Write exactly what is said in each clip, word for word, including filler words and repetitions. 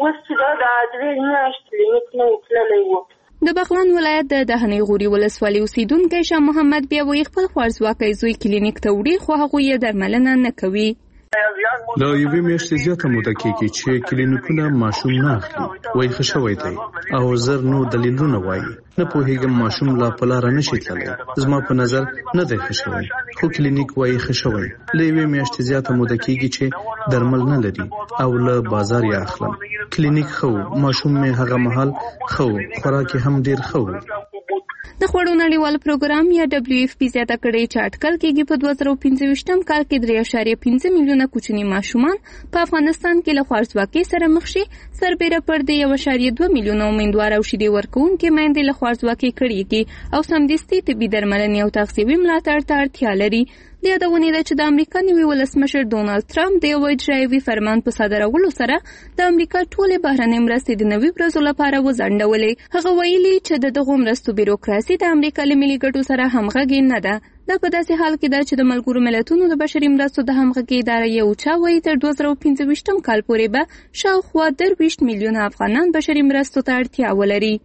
اوس چې دا د درې میاشتې کلینیک نه و تللی و. د بغلان ولایت د دهنی غوري ولسوالۍ اوسیدونکی شاه محمد بیا وایي خپل خوارځواکی زوی کلینیک ته وړي خو هغوی یې درملنه نه کوي. دا یوې میاشتې زیاته موده کېږي چې کلینیکونه ماشوم نه اخلي. وایي ښه شوی دی او زر نور دلیلونه وایي. نه پوهېږم ماشوم لا په لاره نشي تللی. زما په نظر نه دی ښه شوی خو کلینیک وایي ښه شوی. له یوې میاشتې زیاته موده کېږي چې درمل نه لري او له بازار یې اخلم. کلینیک ښه و، ماشوم مې هغه مهال ښه و، خوراک یې هم ډېر ښه و. د خوړو نړیوال پروګرام یا دبلیو اف پی زیاته کړې چې اټکل کېږي په دوه زره پنځه ویشتم کال کې درې اعشاریه پنځه میلیونه کوچني ماشومان په افغانستان کې له خوارځواکۍ سره مخ شي. سربیره پر دې یو اعشاریه دوه میلیونه امیندواره او شیدې ورکوونکې میندې له خوارځواکۍ کړېږي او سمدستي طبي درملنې او تغذیوي ملاتړ ته اړتیا لري. د یادونې ده چې د امریکا نوي ولسمشر ډونالډ ټرمپ د یو اجرایوي فرمان په صادرولو سره د امریکا ټولې بهرنۍ مرستې د نوي ورځو لپاره وځنډولې. هغه ویلي چې د دغو مرستو بیروکراسي د امریکا له ملي ګټو سره همغږې نه ده. دا په داسې حال کې ده چې د ملګرو ملتونو د بشري مرستو د همغږۍ اداره یو چا وایي تر دوه زره پنځه ویشتم کال پورې به شاوخوا درویشت میلیونه افغانان بشري مرستو ته اړتیا ولري.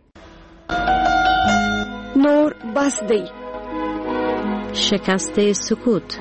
نور بس دی. شکست سکوت.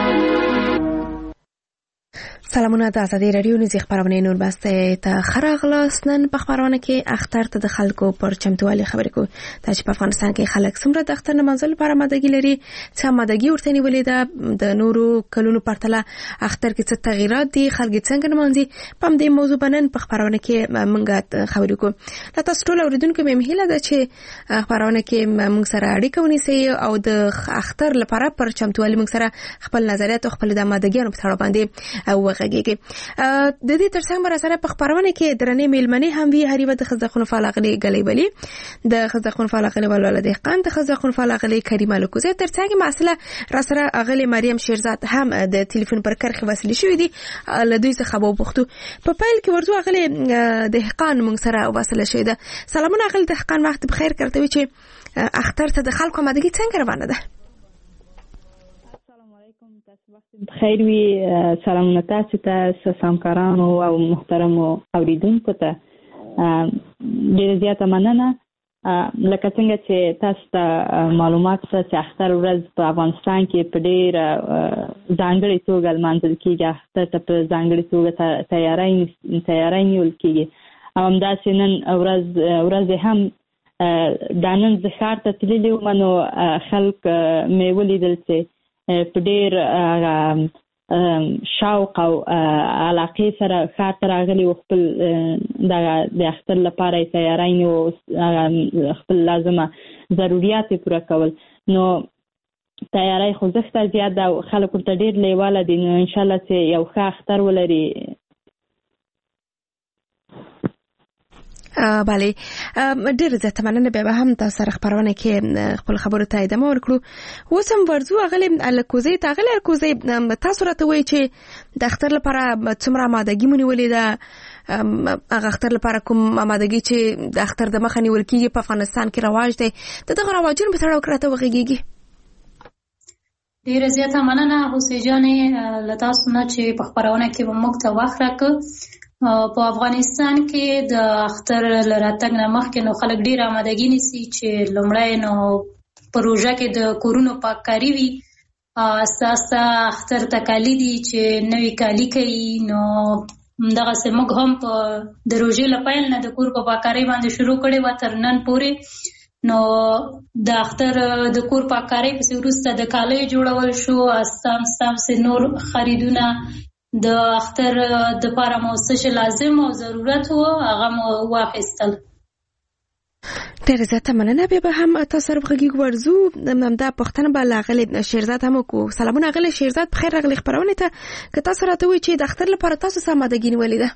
سلامونه د ازادي رادیو نږدې خبرونه نور بسته ته خراغلاس. نن په خبرونه کې اختر ته د خلکو پر چمتووالي خبرې کوو. دا چې په افغانستان کې خلک څومره د اختر نمانځلو لپاره آمادګي لري، څه آمادګي ورته نیولې ده، د نورو کلونو پرتله اختر کې څه تغیرات دي، خلک څنګه نمانځي، په دې موضوع باندې په خبرونه کې موږ خبرې کوو. لا تاسو ټول اوریدونکو مې هیله ده چې خبرونه کې موږ سره اړیکه ونیسئ او د اختر لپاره پر چمتووالي موږ سره خپل نظریات او خپل د آمادګیانو په اړه باندې وغږیږي. د دې ترڅنګ بر سره په خبرونه کې درنې میلمنې هم وی هریوه د خزخون فالغلي غلې بلی د خزخون فالغلي ولول د قند خزخون فالغلي کریمه لکوزه ترڅنګ مسله را سره غلې مریم شیرزاد هم د ټلیفون پر کرخه وسیله شوې دي. له دوی څخه به وغوښتو په پیل کې ورځو غلې د دهقان موږ سره وسیله شوې ده. سلامونه غلې دهقان، وخت بخیر کوي چې اختر ته د خلکو آمادګي څنګه روانه ده؟ بخیر وي. سلامونه تاسو ته، سامکارانو او محترمو اوریدونکو ته ډېر زیاته مننه. لکه څنګه چې تاسو ته معلومات شته چې اختر ورځ په افغانستان کې په ډېر ځانګړې توګه لمانځل کېږي. اختر ته په ځانګړې توګه تیاری تیاری نیول کېږي او همداسې نن ورځ ورځ هم دا نن زه ښار ته تللې وم نو خلک مې ولیدل چې په ډېر شوق او علاقې سره ښار ته راغلي و، خپل د اختر لپاره یې تیاری نیو، خپل لازمه ضروریات یې پوره کول. نو تیاری خوځښت زیات ده او خلک ورته ډېر لیواله دي. نو انشاءالله چې یو ښه اختر ولري. بله، ډېر زیاته مننه. بیا به هم تاسو سره خبرونه کې خپل خبرو ته ادامه ورکړو. اوس هم ورځو غلې الکوزې ته غلې الکوزې تاسو راته وایي چې د اختر لپاره څومره آمادګي مو نیولې ده، هغه اختر لپاره کوم آمادګي چې د اختر د مخه نیول کېږي په افغانستان کې رواج دی، د دغه رواجونو په اړه راته وغږیږي. ډېره زیاته مننه حسین جانې له تاسو نه چې په خبرونه کې به موږ ته وخت راکړ. په افغانستان کې د اختر له راتګ نه مخکې نو خلک ډېر آمادګي نیسي چې لومړی نو په روژه کې د کورونو پاککاري وي. اساسا اختر ته کالي دي چې نوي کالي کوي. نو همدغسې موږ هم په د روژې له پیل نه د کور په پاککارۍ باندې شروع کړې وه تر نن پورې. نو د اختر د کور پاککارۍ پسې وروسته د کالیو جوړول شو، استام ستامسې نور خریدونه د اختر د پاره مو څه لازم او ضرورت وو هغه مو واخیستل. ډېر زیاته مننه. بیا به هم تاسو سره وغږیږو. ورځو همدا پوښتنه به له غلې شیرزاد هم وکړو. سلامونه غلې شیرزاد، بخیر راغلې خپرونې ته. که تاسو راته وایئ چې د اختر لپاره تاسو څه آمادګي نیولې ده؟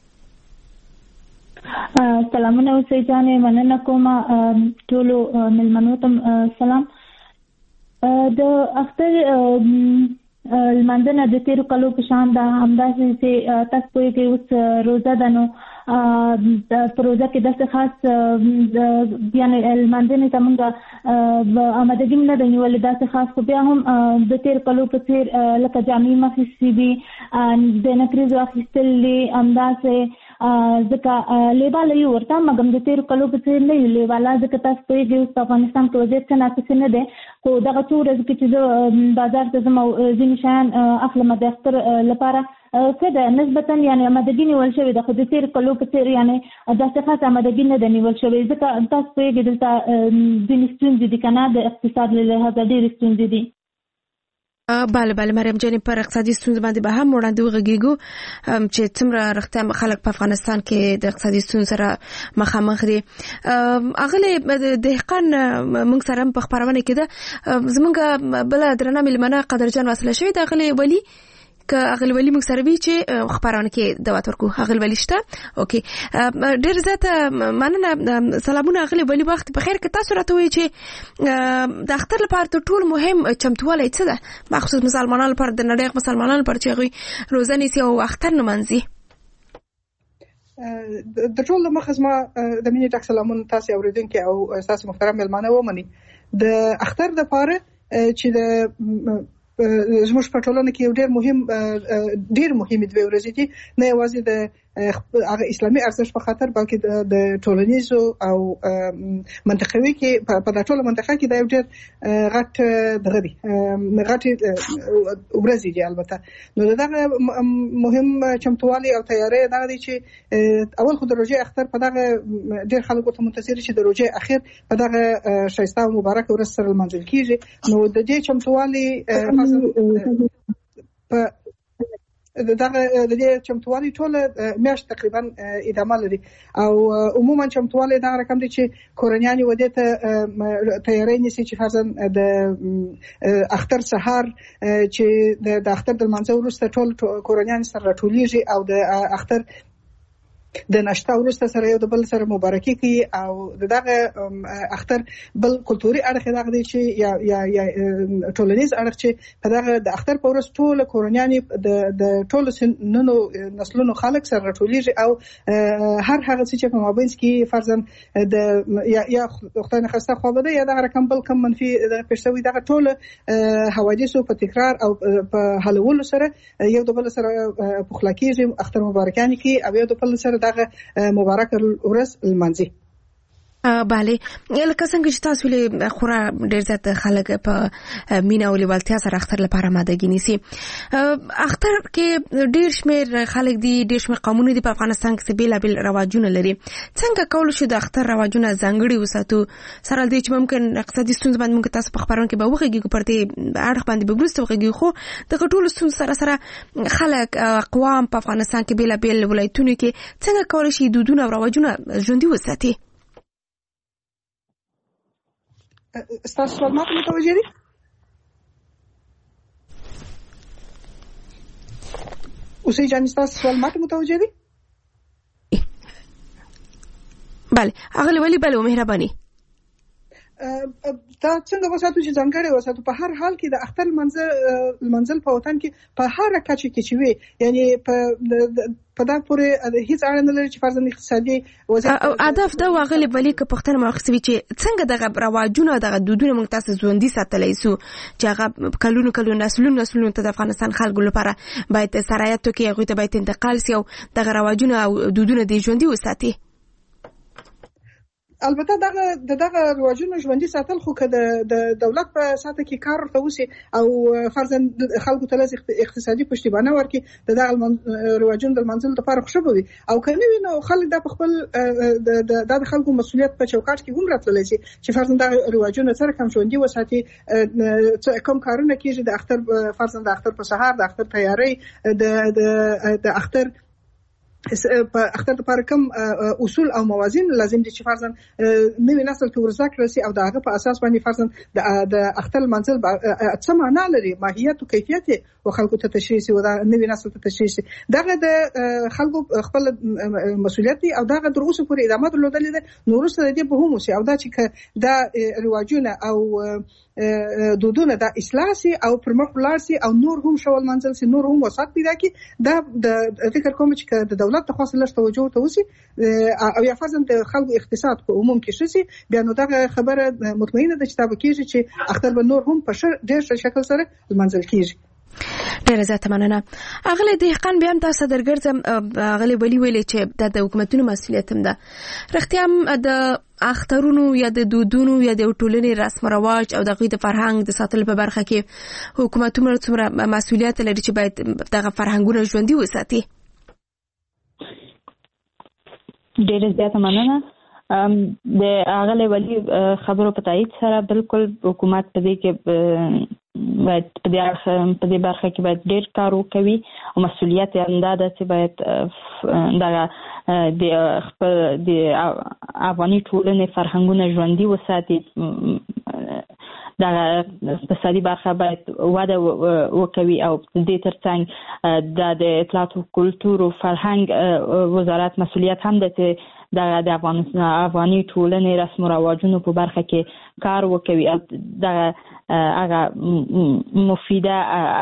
سلامونه اوسئ جانې، مننه کوم ټولو مېلمنو ته سلام. د اختر لمانځنه د تیرو کالو په شان ده، همداسې چې تاسو پوهېږئ اوس روژه ده. نو په روژه کې داسې خاص یعنې لمانځنې ته موږ آمادګي نه ده نیولې داسې خاص، خو بیا هم د تیرو کالو په څېر لکه جامې مو اخیستې دي، د نکریزو اخیستل دي، همداسې ځکه لیواله یو ورته مګم د تیر کلو په څیر نه یو لیواله ځکه تاسو په دې په افغانستان کې وضعیت څنګه څه نه دی خو دغه څو ورځې کې چې بازار ته زما ځینې شیان اخلم د اختر لپاره کده نسبتا یعنی آمادګي نیول شوې ده خو د تیر کلو په څیر یعنی داسې خاصه آمادګي نه ده نیول شوې ځکه تاسو په دې دلته ځینې ستونزې دي کنه د اقتصاد له لحاظه ډېرې ستونزې دي. بله بله مریم جانې پر اقتصادي ستونزو باندې به هم وړاندې وغږیږو چې څومره رښتیا خلک په افغانستان کې د اقتصادي ستونزو سره مخامخ دي. اغلې دهقان موږ سره هم په خپرونه کې ده زموږ بله درنه مېلمنه قدرجان واصله شوې ده اغلې ولي که اغل ولی موږ سره وی چې خبرونه کې دعوت ورکو اغل ولی شته اوکي ډېر زیاته مننه سلامونه اغل ولی وخت په خیر کې تاسو راته وی چې د اختر لپاره ټول ټول مهم چمتوالی څه ده مخصوص مسلمانانو لپاره د نړۍ مسلمانانو لپاره چې غوي روزنه سي او اختر نمانځي د ټول مخزما د مینې ټاک سلامونه تاسو اوریدونکو او تاسو محترم ملمانه ومني د اختر لپاره چې د زموږ په ټولنه کې یو ډېر مهم ډېر مهمه دوه ورځې دي نه یوازې د هغه اسلامي ارزښت په خاطر بلکې د ټولنیزو او منطقوي کې په د ټوله منطقه کې دا یو ډېر غټ دغه دي غټ ورځې دي البته نو دا مهم چمتوالي او تیاری دا دي چې اول خو د روزي اختر په دغه ډېر خلکو ته منتظر چې د روزي اخر په دغه شایسته او مبارک ورځ سره لمانځل کیږي نو د دې چمتوالي په دغه د دې چمتوالي ټول میاشت تقریبا ادامه لري او عموما چمتوالي دا رقم دي چې کورنیان ودې ته تیاری نيسي چې فرضاً د اختر سحر چې د اختر د منځو وروسته ټول کورنیان سره راټولېږي او د اختر د ناشته وروسته سره یو د بل سره مبارکي کوي او دغه اختر بل کلتوري اړخ دغه دی چې یا یا یا ټولنیز اړخ چې په دغه د اختر په ورځ ټول کورنیان د د ټول سنونو نسلونو خلک سره راټولېږي او هر هغه چې په مابین کې فرضاً د یا یا خدای نه خسته خو بده یا دغه رقم بل کم منفي د پېښوي دغه ټول حوادثو په تکرار او په حلولو سره یو د بل سره پخلا کېږي اختر مبارکانه کوي او یو د بل سره دغه مبارک ورځ لمانځي. بله لکه څنګه چې تاسو له خورا ډېر زیات خلک په مینا او لیوالتیا سره اختر لپاره مادګی نیسي اختر کې ډېر شمیر خلک دي ډېر شمیر قومونه دي په افغانستان کې بیلابل رواجونه لري څنګه کول شي د اختر رواجونه ځانګړي وساتو سره دې چې ممکن اقتصادي ستونزې باندې موږ تاسو په خبرونه کې به وغږیږو پر دې اړه باندې به وروسته وغږیږو خو د ټولو ستونزو سره سره خلک اقوام په افغانستان کې بیلابل ولایتونو کې څنګه کول شي دودونه او رواجونه ژوندۍ وساتي استاسو سوال ماته متوجه دي اوسې جان استاسو سوال ماته متوجه دي بله اغلی ولی بله مهرباني دا څنګه وساتو چې ځانګړي وساتو په هر حال کې د اختر منځل منځل په وطن کې په هر کچه کې چې وي یعنی په په دا پورې هیڅ اړه نه لري چې فرضاً اقتصادي وضعیت او هدف دا واغلی بلې که پښتنه مخسوي چې څنګه دغه رواجونه دغه دودونه موږ تاسو ژوندۍ ساتلی سو چې هغه کلونو کلونو نسلونو نسلونو ته د افغانستان خلکو لپاره باید سرایت کې هغوی ته باید انتقال سي او دغه رواجونه او دودونه د ژوندۍ وساتي البته دغه دغه رواجونه ژوندۍ ساتل خو که د دولت په ساته کې کار ورته وسی او فرضاً خلکو ته لږ اقتصادي پشتیبانه ورکړي د دغه رواجونو د منځل لپاره خوشبو وي او کنه وینو خلک د خپل د خلکو مسؤلیت په چوکاټ کې هم راتللی شي چې فرضاً د رواجونو سره کوم ژوندۍ وساتي کوم کارونه کیږي د اختر فرضاً د اختر په سهار د اختر تیاری د د اختر په اختر لپاره کوم اصول او موازین لازم دي چې فرضاً نوې نسل ته ورزده کړي سي او دغه په اساس باندې فرضاً د اختر منځل څه معنا لري ماهیت او کیفیت او خلکو ته تشریح سي او د نوې نسل ته تشریح سي دغه د خلکو خپل مسؤلیت دي او دغه در اوسه پورې ادامه درلودلې ده نو وروسته د دې به هم سي او دا چې دا رواجونه او دودونه د اصلاح سي او پرمخ ولاړ سي او نور هم شول منځل سي نور هم وسات پیدا کی دا د فکر کوم چې د دولت ته خاصه لږ توجه ته وسی او یا فرضاً د خلکو اقتصاد په عموم کې شي بیا نو دغه خبره مطمئنه ده چې تابع کیږي چې اختر به نور هم په ډېر ښه شکل سره منځل کیږي ډیره زیاته مننه. اغلی دهقان بیا هم تاسو درګرځم اغلی ولی ویلې چې د حکومتونو مسؤلیت هم ده. رښتیا هم د اخترونو یا د دودونو یا د ټولنې رسم و رواج او د غوی د فرهنګ د ساتلو په برخه کې حکومتونه څومره مسؤلیت لري چې باید دغه فرهنګونه ژوندي وساتي؟ ډیره زیاته مننه. د اغلی ولی خبرو په تایید سره بالکل حکومت په دې کې باید په دې برخه کې باید ډېر کار وکوي او مسؤلیت یې همدا ده چې باید دغه د خپل د افغاني ټولنې فرهنګونه ژوندي وساتي. دغه اقتصادي برخه باید وده وکوي او دې ترڅنګ د اطلاعات او کلتور او فرهنګ وزارت مسؤلیت هم ده چې دغه د افغاني ټولنې رسم و رواجونو په برخه کې کار وکوي او دغه هغه مفیده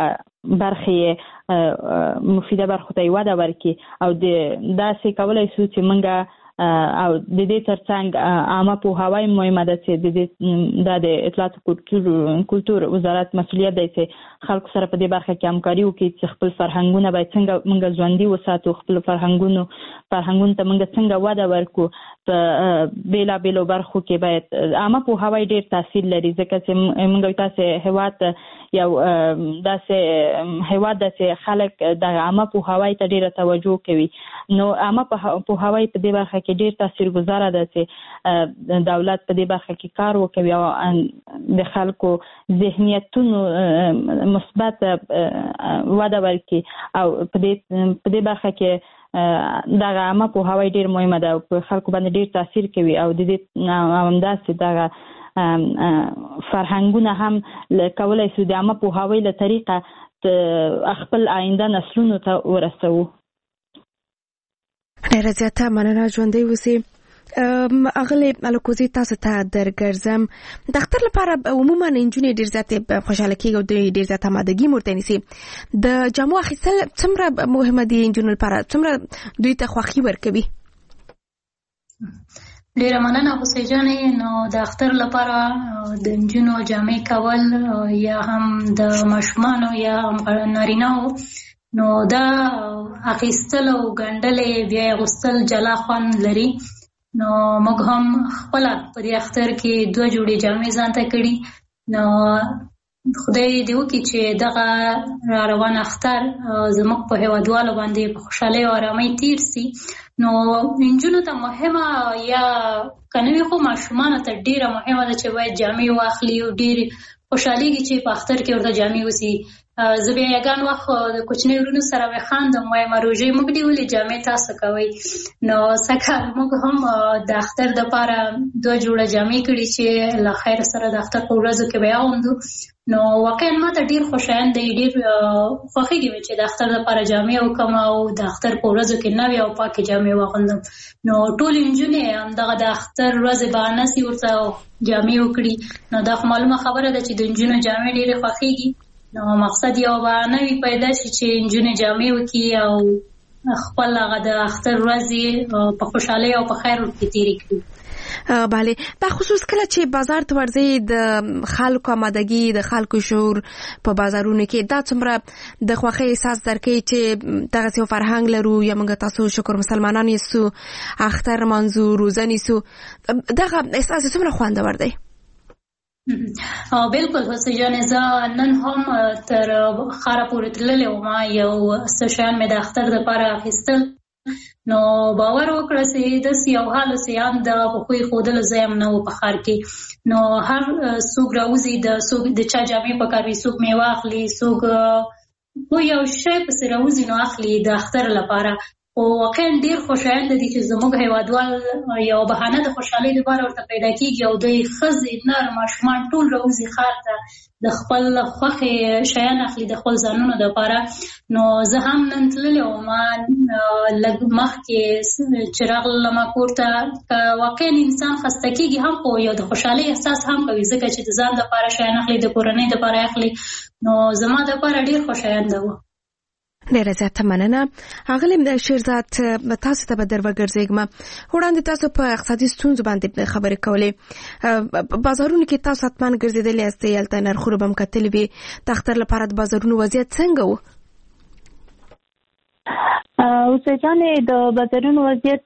برخې مفیده برخو ته وده ورکړي او داسې کولی شو چې موږ او د دې ترڅنګ عامه پوهاوی مهمه ده چې د دې د اطلاعات او کلتور وزارت مسؤلیت دی چې خلکو سره په دې برخه کې همکاري وکړي چې خپل فرهنګونه باید څنګه موږ ژوندي وساتو، خپل فرهنګونو فرهنګونو ته موږ څنګه وده ورکړو. په بېلابېلو برخو کې باید عامه پوهاوی ډېر تاثیر لري ځکه چې موږ تاسې هېواد یو داسې هېواد ده چې خلک د عامه پوهاوی ته ډېره توجه کوي. نو عامه پوهاوی په دې برخه کې ډېر تاثیرګذاره ده چې دولت په دې برخه کې کار وکوي او د خلکو ذهنیتونو مثبت وده ورکړي او په دې برخه کې دغه عامه پوهاوی ډېر مهمه ده او په خلکو باندې ډېر تاثیر کوي او د دې همداسې دغه فرهنګونه هم کولی شو د عامه پوهاوی له طریقه خپل آینده نسلونو ته ورسوو. ډیره زیاته مننه. ژوندی اوسئ. اغلی الکوزي تاسو ته درګرځم. د اختر لپاره عموما نجونې ډېر زیاتې خوشحاله کېږي او ډېر زیاته آمادګي ورته نیسي. د جامو اخیستل څومره مهمه دي نجونو لپاره؟ څومره دوی ته خوښي ورکوي؟ ډیره مننه حسین جانې. نو د اختر لپاره د نجونو جامې کول یا هم د ماشومانو یا هم نارینه‌و نو دا اخیستل او ګنډلې بیا اغوستل جلا خوند لري. نو موږ هم خپل په دې اختر کې دوه جوړې جامې ځان ته کړي. نو خدای دې وکړي چې دغه را روان اختر زموږ په هیوادوالو باندې په خوشحالۍ او ارامۍ تیر سي. نو نجونو ته مهمه یا کنوي خو ماشومانو ته ډیره مهمه ده چې باید جامې واخلي او ډیر خوشحالېږي چې په اختر کې ورته جامې وسي. زه بیا یګان وخت د کوچنۍ ورونو سره وخاندم وایم روژې موږ دې ولې جامې تاسو کوئ. نو سکه موږ هم د اختر دپاره دوه جوړه جامې کړي چې له خیر سره د اختر په ورځو کې به اغوندو. نو واقعا ما ته ډېر خوشایند دی، ډېر خوښېږي مې چې د اختر دپاره جامې وکړم او د اختر په ورځو کې نوې او پاکې جامې واغوندم. نو ټولې نجونې همدغه د اختر ورځې بهانه سي ورته جامې وکړي. نو دا خو معلومه خبره ده چې د نجونو جامې ډېرې خوښېږي. نو مقصد یو بهانه وي پیدا شي چې نجونې جامې وکړي او خپل هغه د اختر ورځې په خوشحالۍ او په خیر ورته تېرې کړي. بله، په خصوص کله چې بازار ته ورځي د خلکو آمادګي، د خلکو شعور په بازارونو کې دا څومره د خوښۍ احساس درکوي چې دغسې یو فرهنګ لرو یا موږ تاسو شکر مسلمانان یستو، اختر لمانځو، روژه نیسو، دغه احساس څومره خوندور دی؟ بالکل حسین جانې، زه نن هم تر ښاره پورې تللې وم، یو څه شیان مې د اختر دپاره اخیستل. نو باور وکړه چې داسې یو حال چې هم د پخوی ښودلو ځای هم نه و په ښار کې. نو هر څوک راوځي، د څوک د چا جامې پکار وي، څوک میوه اخلي، څوک خو یو شی پسې راوځي نو اخلي د اختر لپاره. خو واقعا ډېر خوشایند دي چې زموږ هیوادوال یو بهانه د خوشحالۍ لپاره ورته پیدا کېږي او دوی ښځې، نر، ماشومان ټول راوځي ښار ته، د خپل خوښې شیان اخلي د خپل ځانونو دپاره. نو زه هم نن تللې وم، لږ مخکې چې راغلم کور ته، که واقعا انسان خسته کېږي هم خو یو د خوشحالۍ احساس هم کوي ځکه چې د ځان دپاره شیان اخلي، د کورنۍ دپاره اخلي. نو زما دپاره ډېر خوشاینده و. ډیره زیاته مننه. اغلی شیرزاد تاسو ته به در وګرځېږم. وړاندې تاسو په اقتصادي ستونزو باندې خبرې کولې. بازارونو کې تاسو حتما ګرځېدلې یاستئ، هلته نرخونه به هم کتلي وي. د اختر لپاره د بازارونو وضعیت څنګه و؟ اوسه جانې د بازارونو وضعیت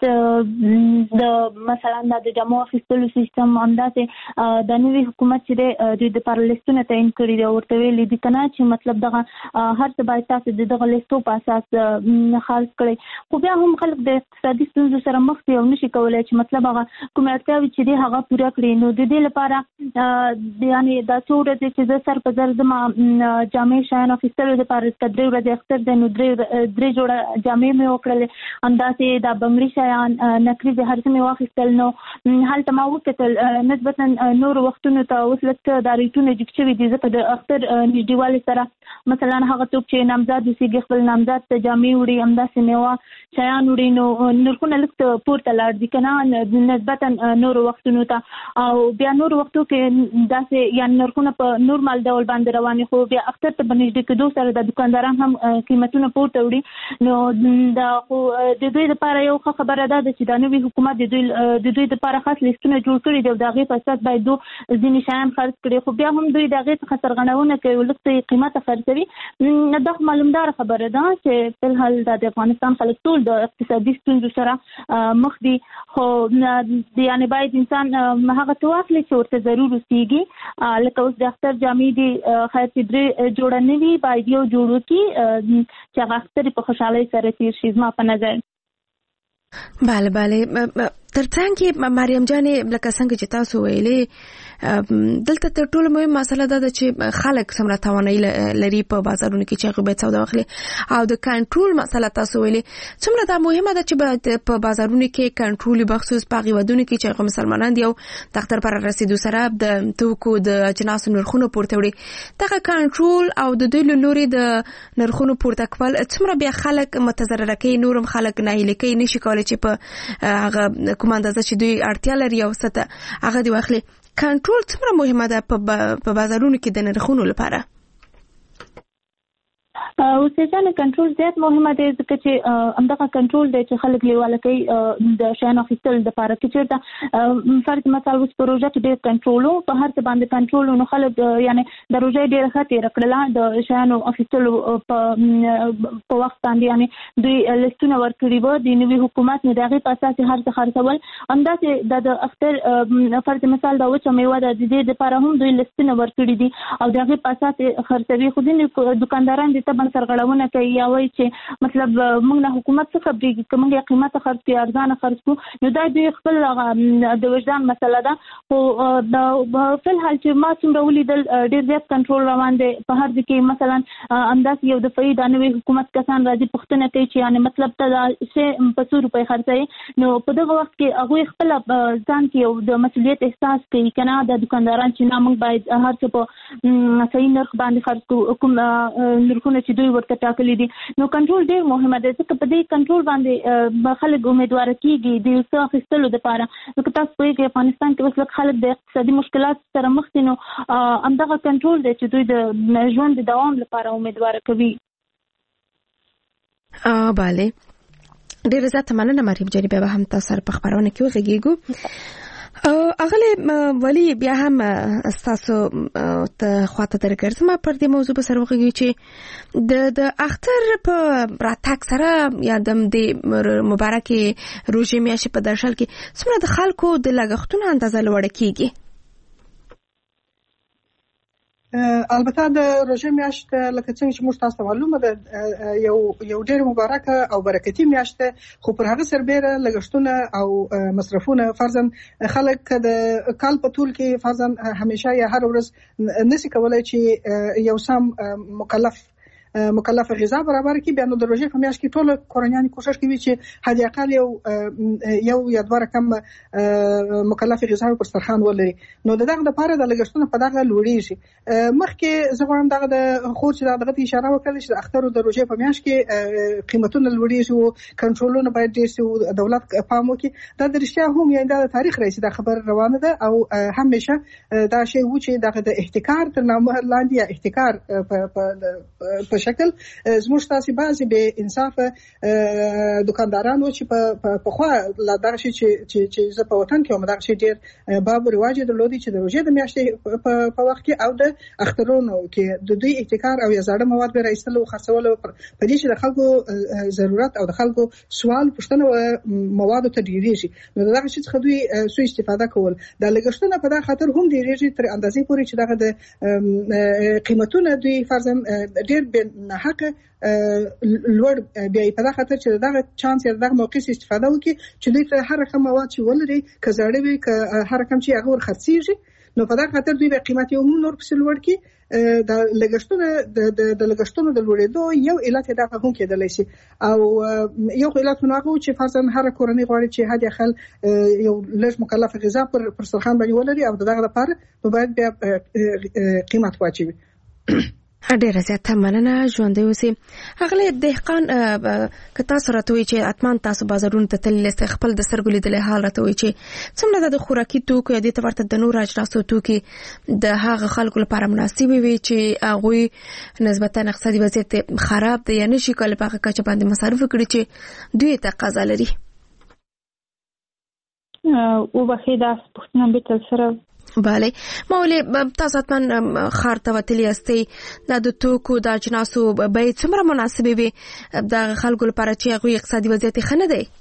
د مثلا د جامو اخیستلو سیستم همداسې د نوي حکومت چې د د پر لیستونه تعین کړي دي، ورته ویلي دي کنه چې مطلب دغه هر څه باید تاسو د دغه لیستو په اساس خالص کړئ. خو بیا هم خلک د اقتصادي ستونزو سره مخ دي او نشي کولای چې مطلب هغه کومه اړتیاوې چې دي هغه پوره کړي. نو د دې لپاره یعنی دا څو ورځې چې زه سر په زر زما جامې شیان اخیستلو دپاره درې ورځې اختر دی، نو درې درې جوړه جامې مې وکړلې، همداسې دا بنګړي شیان نکریزې هر څه مې واخیستل. نو هلته ما وکتل نسبتا نورو وختونو ته اوس لږ دا ریټونه جګ شوي دي. ځکه د اختر نږدېوالي سره مثلا هغه څوک چې نامزاد اوسېږي خپل نامزاد ته جامې وړي، همداسې میوه شیان وړي، نو نرخونه لږ پورته لاړ دي که نه نسبتا نورو وختونو ته. او بیا نورو وختو کې داسې یعنې نرخونه په نورمال ډول باندې روان وي، خو بیا اختر ته په نږدې کېدو سره د دوکانداران هم قیمتونه پورته وړي. نو دا خو د دوی لپاره یو ښه خبره ده چې دا نوي حکومت د دوی د دوی لپاره خاص لیستونه جوړ کړي دي او د هغې په اساس باید دو ځینې شیان خرڅ کړي. خو بیا هم دوی د هغې څخه سرغړونه کوي، لږ څه یې قیمته خرڅوي. دا خو معلومداره خبره ده چې فلحال د افغانستان خلک ټول د اقتصادي ستونزو سره مخ دي، خو یعنې باید انسان هغه څه واخلي چې ورته ضرور اوسېږي. لکه اوس د اختر جامې دي، خیر چې درې جوړه نه وي، باید یو جوړ وکړي چې هغه اختر په خوشحالۍ سره تیر شي زما په نظر. بله بله. ترڅنګ کې مریم جانې لکه څنګه چې تاسو ویلې دلته تر ټولو مهم مسله دا ده چې خلک څومره توانایي لري په بازارونو کې چې هغوی باید سودا واخلي، او د کنټرول مسله تاسو ویلې څومره دا مهمه ده چې په بازارونو کې کنټرول بخصوص په هغې ودونو کې چې هغه مسلمانان دي او د اختر پر رسېدو سره د توکو د اجناسو نرخونه پورته وړي. دغه کنټرول او د دوی له لورې د نرخونو پورته کول څومره بیا خلک متضرره کوي، نور هم خلک ناهیلي کوي، نشي کولی چې په هغه کومه اندازه چې دوی اړتیا لري او څه ته هغه دې واخلي. کنټرول څومره مهمه ده په بازارونو کې د نرخونو لپاره؟ اوسه ځانه کنټرول زیات مهمه دی، ځکه چې همدغه کنټرول دی چې خلک لیواله کوي د شیانو اخیستلو دپاره. که چېرته فرض مثال اوس په روژه کې ډېر کنټرول و، په هر څه باندې کنټرول و، نو خلک یعنې د روژه یې ډېره ښه تېره کړله د شیانو اخیستلو په وخت باندې. یعنې دوی لیستونه ورکړي وه د نوي حکومت، نو د هغې په اساس یې هر څه خرڅول. همداسې دا د اختر فرض مثال دا وچه میوه ده، د دې دپاره هم دوی لیستونه ورکړي دي او د هغې په اساس یې خرڅوي. خو ځینې دوکانداران دي طبعا سرغړونه کوي یا وایي چې مطلب موږ نه حکومت څه خبرېږي، که موږ یې قیمته خرڅ کړو ارزانه خرڅ کړو، نو دا دوی خپل د وجدان مسله ده. خو فلحال چې ما څومره ولیدل ډېر زیات کنټرول روان دی په هر ځای کې. مثلا همداسې یو دفعي دا نوي حکومت کسان راځي پوښتنه کوي چې یعنې مطلب ته دا شی په څو روپۍ خرڅوي، نو په دغه وخت کې هغوی خپله ځان کې یو د مسؤلیت احساس کوي که نه د دوکانداران چې نه موږ باید هر څه په صحیح نرخ باندې خرڅ کړو، کوم نرخونه چې دوی ورته ټاکلي دي. نو کنټرول ډېر مهمه دی، ځکه په دې کنټرول باندې خلک امیدواره کېږي د یو څه اخیستلو دپاره. ځکه تاسو پوهېږئ افغانستان کې اوس لږ خلک د اقتصادي مشکلاتو سره مخ دي، نو همدغه کنټرول دی چې دوی د ژوند د دوام لپاره امیدواره کوي. بله، ډېره زیاته مننه مریم جانې. بیا به هم تاسو سره په خپرونه کې وغږېږو. اغلی ولی بیا هم ستاسو ته خواته درګرځم پر دې موضوع به سره وغږیږو چې د د اختر په راتګ سره یا د دې مبارکې روژې میاشتې په درشل کې څومره د خلکو د لګښتونو اندازه لوړه کیږي؟ البته د روژې میاشت لکه څنګه چې موږ تاسو ته معلومه ده یو یو ډېر مبارکه او برکتي میاشت ده، خو پر هغه سربیره لګښتونه او مصرفونه فرضاً خلک د کال په ټول کې فرضاً همیشه یا هر ورځ نشي کولای چې یو سم مکلف مکلف غذا برابر کی. بیا نو د روژې په میاشت کې ټول کورنیان کوشش کوي چې حد اقل یو یو یا دوه رقم مکلف غذا په دسترخوان ولري. نو دغه لپاره د لګښتونو په دغه لوړیږي. مخکې زه غواړم دغه د خور چې دغه ته اشاره وکړه چې د اختر او د روژې په میاشت کې قیمتونه لوړیږي او کنټرولونه باید ډېر شي او دولت پام وکړي. دا د رښتیا هم یعنې د تاریخ راځي دا خبر روانه ده او همیشه دا شی و چې دغه د احتکار تر نامه لاندې یا احتکار په په شکل زموږ تاسو بعضي به انصاف دکاندارانو چې په په خو لا دغه شي چې چې زه په وطن کې هم دغه شي ډیر باب رواج درلودي چې د روزې د میاشتې په وخت کې او د اخترونو کې د دوی احتکار او یا زړه مواد به راځل او خرڅول په دې چې د خلکو ضرورت او د خلکو سوال پوښتنه مواد ته ډیریږي نو دغه شي څخه دوی سو استفاده کول د لګښتونو په دغه خاطر هم ډیریږي تر اندازې پورې چې دغه د قیمتونو دوی فرضاً ډیر نه حق لوړ بیا په دغه خاطر چې دغه چانس یا دغه موقع استفاده وکړي چې دوی ته هر رقم مواد چې ولري که زړه وي که هر رقم چې هغه ور خرڅيږي نو په دغه خاطر دوی به قیمت یو نور په لوړ کې د لګښتونو د د لګښتونو د لوړېدو یو علت دا هم کېدلی شي او یو علت نو هغه چې فرضاً هر کورنۍ غواړي چې هدي خل یو لږ مکلف غذا پر پر سرخان باندې ولري او دغه لپاره باید بیا قیمت واچوي. ډیره زیاته مننه ژوندۍ اوسئ. هغه دهقان که تاسو راته وایئ چې اتمان تاسو بازارونو ته تللی یاست خپل د سترګو لیدلی حال راته وایئ چې څومره د خوراکي توکو یا دې ته ورته د نورو اجناسو توکي د هغه خلکو لپاره مناسبې وي چې هغوی نسبتا اقتصادي وضعیت خراب دی یا نشي کولی په هغه کچه باندې مصارف وکړي چې دوی تقاضا لري. وبخښئ دا پوښتنه بیرته سره بله ما ولې تاسو اتمن ښار ته وتلي یاستئ دا د توکو د اجناسو بیې څومره مناسبې وي د خلکو لپاره چې هغوی اقتصادي وضعیت یې ښه نه دی؟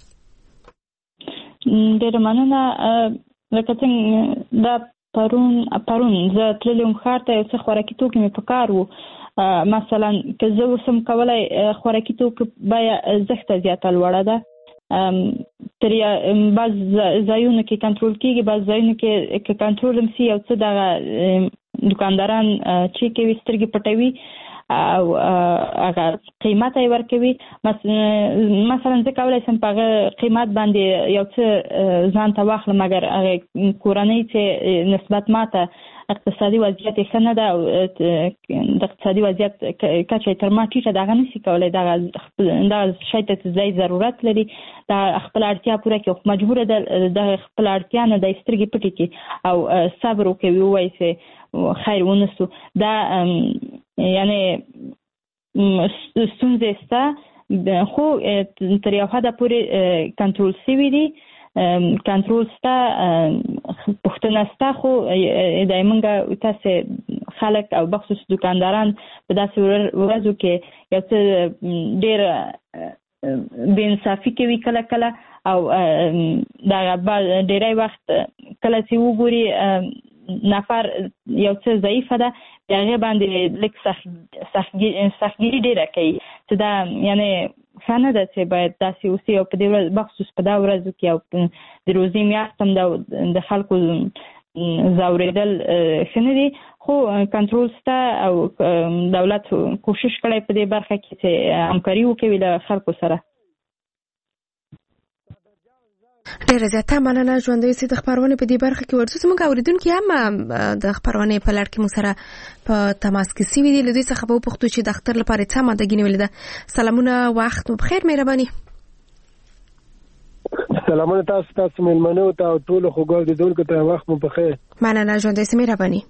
ډېره مننه. لکه څنګه دا پرون پرون زه تللی وم ښار ته یو څه خوراکي توکي مې په کار وو مثلا که زه اوسم کولی خوراکي توکو بیه زښته زیاته لوړه ده تر بعض ځایونو کې کنټرول کېږي بعض ځایونو کې که کنټرول هم سي یو څه دغه دکانداران چې کوي سترګې پټوي او هغه قیمت یې ورکوي مثلا زه کولی شم په هغه قیمت باندې یو څه ځان ته واخلم مګر هغه کورنۍ چې نسبت ماته اقتصادي وضعیت یې ښه نه ده او د اقتصادي وضعیت کچه یې تر ما ټیټه ده هغه نشي کولی دغه دغه شی ته ځای ضرورت لري دا خپل اړتیا پوره کړي خو مجبوره ده د خپل اړتیا نه د سترګې پټې کړي او صبر وکوي ووایي چې خیر ونسو دا یعنې ستونزې شته خو تر یو حده پورې کنټرول شوي دي کنټرول شته پوښتنه شته خو د موږ تاسې خلک او بخصوص دکانداران په داسې ورځو کې یو څه ډېر بې انصافي کوي کله کله او دغه ډېری وخت کله چې وګوري نفر یو څه ضعیفه ده د هغې باندې لږ سختګیري ډېره کوي چې دا یعنې ښه نه ده چې باید داسې اوسي او په دې ورځ بخصوص په دا ورځو کې او د روزې میاشت هم د خلکو ځورېدل ښه نه دي خو کنټرول شته او دولت کوشش کړی په دې برخه کې چې همکاري وکوي له خلکو سره. ډیره زیاته مننه ژوندۍ اوسئ. د خپرونې په دې برخه کې ورسو زموږ اورېدونکي هم د خپرونې په لړ کې موږ سره په تماس کې سوي دي له دوی څخه به وپوښتو چې د اختر لپاره څه امادګي نیولې ده. سلامونه وخت مو بخیر مهرباني. سلامونه تاسو تاسو مېلمنو ته او ټولو خوږو اورېدونکو ته وخت مو بخیر. مننه ژوندۍ اوسئ مهرباني.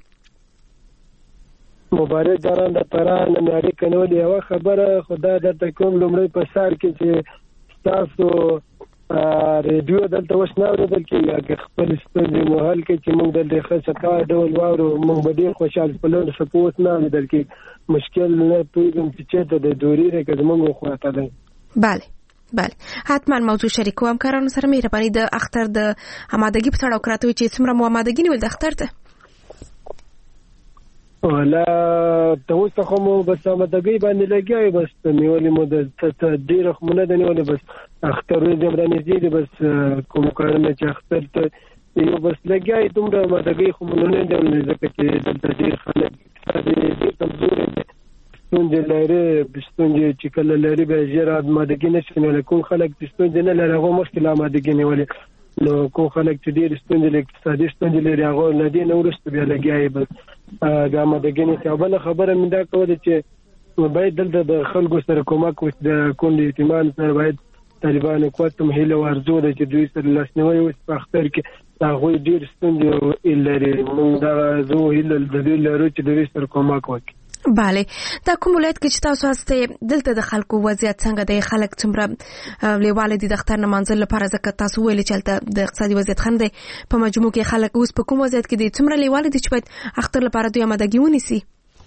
مبارک داران د پران نړۍ کنول یو خبره خدا درته کوم لومړی په سر کې چې تاسو ریډیو دلته اوس نه اورېدل کېږي خپل ستونزې مو حل کړي چې موږ دلته ښه څه ډول واورو موږ به ډېر خوشحال په لوړ سپوت نه اورېدل کېږي مشکل نه پوهېږم چې چېرته د دورې دی که زموږ خواته دی. بله بله حتما موضوع شریکو همکارانو سره مهرباني د اختر د امادګي په تړاو راته وایي چې څومره مو امادګي نیول د اختر ته؟ ولا ته اوس خو مو بس امادګي باندې لګیا یو بس نیولې مو د ډېره خو مو نه ده نیولې بس اختر ورځې هم رانږدې دي بس کوم کارونه چې اختر ته یو بس لګیا یې دومره امادګي خو مو نه ده نیولې ځکه چې دلته ډېر خلک ډېر کمزوري دي ستونزې لري ستونزې چې کله لري به ژر امادګي نه شي نیولی کوم خلک چې ستونزې نه لري هغه مخکې له امادګي نیولې نو کوم خلک چې ډېرې ستونزې لري اقتصادي ستونزې لري هغه له دې نه وروسته بیا لګیا یې بس د امادګي نه شي. بله خبره مې دا کوله چې باید دلته د خلکو سره کومک وشي د کونډې یتیمانو سره باید طالبان حکومت ته هیله او ارزو ده چې دوی سره لاسنیوی وشي په اختر کې د هغوی ډېر ستونزې لري موږ دغه زه هیله د دوی لرو چې د دوی سره کومک وکړي. bale دا کوم ولایت کې چې تاسو هسته دلته د خلکو وضعیت څنګه دی خلک څومره لیواله دي د اختر نمانځل لپاره ځکه تاسو ویل چې د اقتصادي وضعیت خنده په مجموع کې خلک اوس په کوم وضعیت کې دي څومره لیواله دي چې باید اختر لپاره دوی آمادګي ونیسي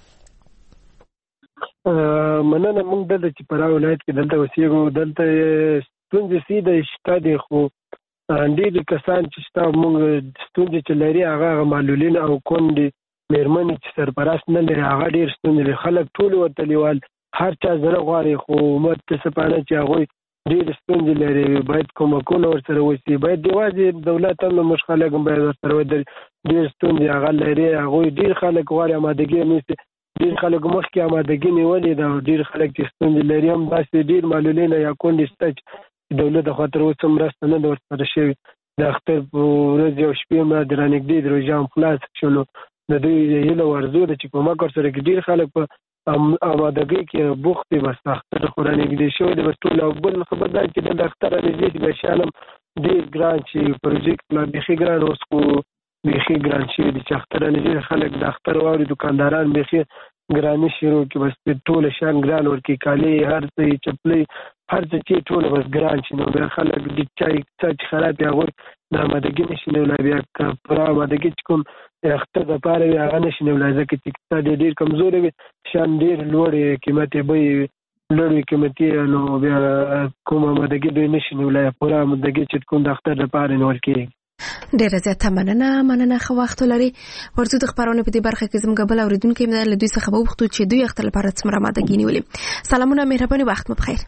مننه موږ دلته چې په ولایت کې دلته اوسېږو دلته ستونزې سي د شته دي خو ډېر کسان چې شته موږ ستونزې چې لري هغه معلولین او کونډې مېرمنې چې سرپرست نه لري هغه ډېر ستونزې لري خلک ټول ورته لیوال هر چا زړه غواړي خو متاسفانه چې هغوی ډېر ستونزې لري باید کومکونه ورسره وشي باید یوازې دولت هم موږ خلک هم باید ورسره ودرېږي ډېر ستونزې هغه لري هغوی ډېر خلک غواړي آمادګي نیسي ډېر خلک مخکې آمادګي نیولې ده او ډېر خلک چې ستونزې لري هم داسې ډېر معلولین یا کونډې شته چې دولت د خوا تر اوسه مرسته نه ده ورسره شوې د اختر په ورځ یو شپې ما د رانږدې د روژه هم خلاص شولو د دوی هیله ورزو ده چې کومک ورسره کې ډېر خلک په آمادګۍ کې بوخت دي بس اختر خو رانږدې شوی دی بس ټول او بل خبر دا چې د اختر رانږدې شي بیا شیان هم ډېر ګران چې پروجیکټ لا بیخي ګران اوس خو بیخي ګران شوي دي چې اختر رانږدې خلک د اختر واوري دوکانداران بیخي ګراني شروع کړي بس ټول شیان ګران ورکړي کالي هر څه چپلۍ هر څه چې ټول بس ګران شي نو بیا خلک د چای څه چې خراب یې هغوی د آمادګي نه شي نیولی بیا که پوره آمادګي چې کوم اختر دپاره وي هغه نه شي نیولی ځکه چې اقتصاد یې ډېر کمزوری وي شیان ډېر لوړې قیمت یې بیې وي لوړ وي قیمتي نو بیا کوم آمادګي دوی نه شي نیولی پوره آمادګي چې کوم د اختر دپاره نیول کېږي ډیره زیاته مننه مننه خو وخت لري ورته د خبرونه په دې برخه کې زموږ بل اوریدونکو مې له دوی څخه وغوښتو چې دوی اختر لپاره څومره آمادګي نیولې سلامونه مهرباني وخت مو بخیر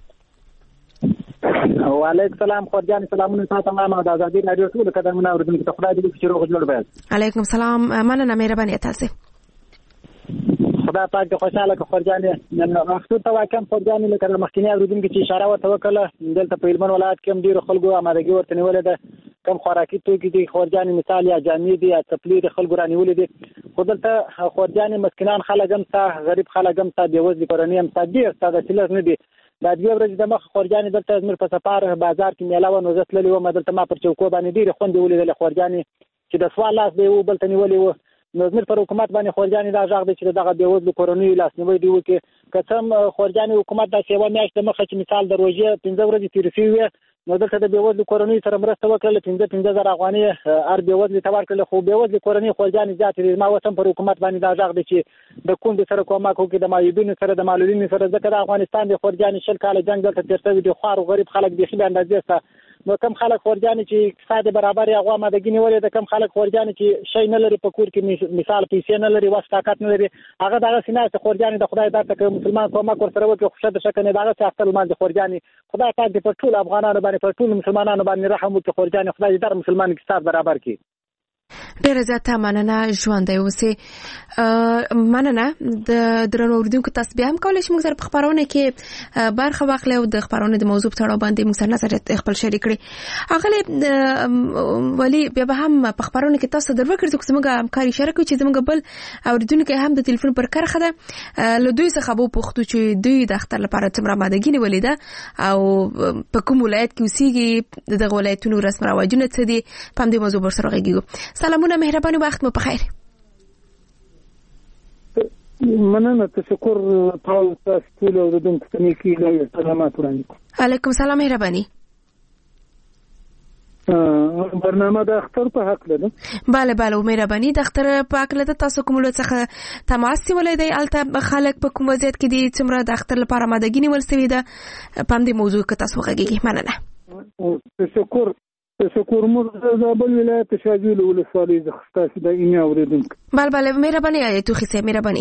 وعلیکم السلام خورجان سلامونه تاسو ته ما د ازادي رادیو ټول قدرمنه اوریدونکو ته خدای دې چې روغ جوړ وي علیکم السلام مننه مهرباني تاسو خدای پاک دې خوشاله کړي خورجان نن وختو ته واکم خورجان له کله مخکینی اوریدونکو چې اشاره ورته وکړه دلته په هلمند ولایت کې هم ډیر خلکو آمادګي ورته نیولې ده کم خوراکي توکي دي خورجان مثال یا جامې دي یا چپلې دي خلکو رانیولې دي خو دلته خورجان مسکینان خلک هم ته غریب خلک هم ته بېوزلي کورنۍ هم ته ډېر ساده چلر نه دي دا دوه ورځې د مخ خورجان دلته زموږ په سفر بازار کې میله و نو زه تللی وم دلته ما پر چوکو باندې ډېرې خوندې ولیدلې خورجانې چې د سوال لاس دی و بل ته نیولې و نو زموږ پر حکومت باندې خورجانې دا غږ دی چې دغه بېوزلو کورنیو لاسنیوی دې وکړي که څه هم خورجانې حکومت داسې یوه میاشت د مخه چې مثال د روژې پنځه ورځې تېرې شوې وې نو دلته د بېوزلو کورنیو سره مرسته وکړله پنځه پنځه زره افغانۍ هر بېوزلي ته ورکړله خو بېوزلې کورنۍ خورجانې زیاتې دي ما اوس هم پر حکومت باندې دا غږ دی چې د کونډې سره کومک وکړي د معیوبینو سره د معلولینو سره ځکه د افغانستان د خورجانې شل کاله جنګ دلته تېر شوي دي خوار او غریب خلک بیخي بې اندازې سته نو کم خلک خورجانې چې اقتصاد برابر هغه آمادګي نیولې ده کم خلک خورجانې چې شی نه لري په کور کې مثال پیسې نه لري وس طاقت نه لري هغه دغسې ناست خورجانې د خدای درته که مسلمان کومک ورسره وکړي خو ښه د شکه نه دغسې اختر لمانځي خورجانې خدای پاک دې پر ټولو افغانانو باندې پر ټولو مسلمانانو باندې رحم وکړي خورجانې خدای دې در مسلمان اقتصاد برابر کړي ډیره زیاته مننه ژوندی اوسئ مننه د درنو اوریدونکو تاسو بیا هم کولی شئ موږ سره په خپرونه کې برخه واخلئ او د خپرونې د موضوع په تړاو باندې موږ سره نظریات خپل شریک کړئ اغلی ولی بیا به هم په خپرونه کې تاسو در وکړئ چې زموږ همکاري اشاره کوي چې زموږ بل اوریدونکي هم د تلیفون پر کرښه ده له دوی څخه به وپوښتو چې دوی د اختر لپاره څومره آمادګي نیولې ده او په کوم ولایت کې اوسېږي د دغه ولایتونو رسم رواجونه څه دي په همدې موضوع ورسره غږیږو سلامونه مهرباني وخت مو بخیر مننه تشکر ټول تاسو ټول اوریدونکو ته نیکی له سلامات وړاندې علیکم السلام مهرباني برنامه د اختر په حق ده bale bale مهرباني د اختر په حق له تاسو کوم له څخه تماس ولې دی الته خلک په کوم وضعیت کې دي څومره د اختر لپاره آمادګي نیول شوی ده په دې موضوع کې تاسو غږیږئ مننه تشکر تشکر مر د بل ولایت شاجول ولسوالۍ د خستاسي د ایمه اوریدونکو bale bale مهرباني آیتو خسه مهرباني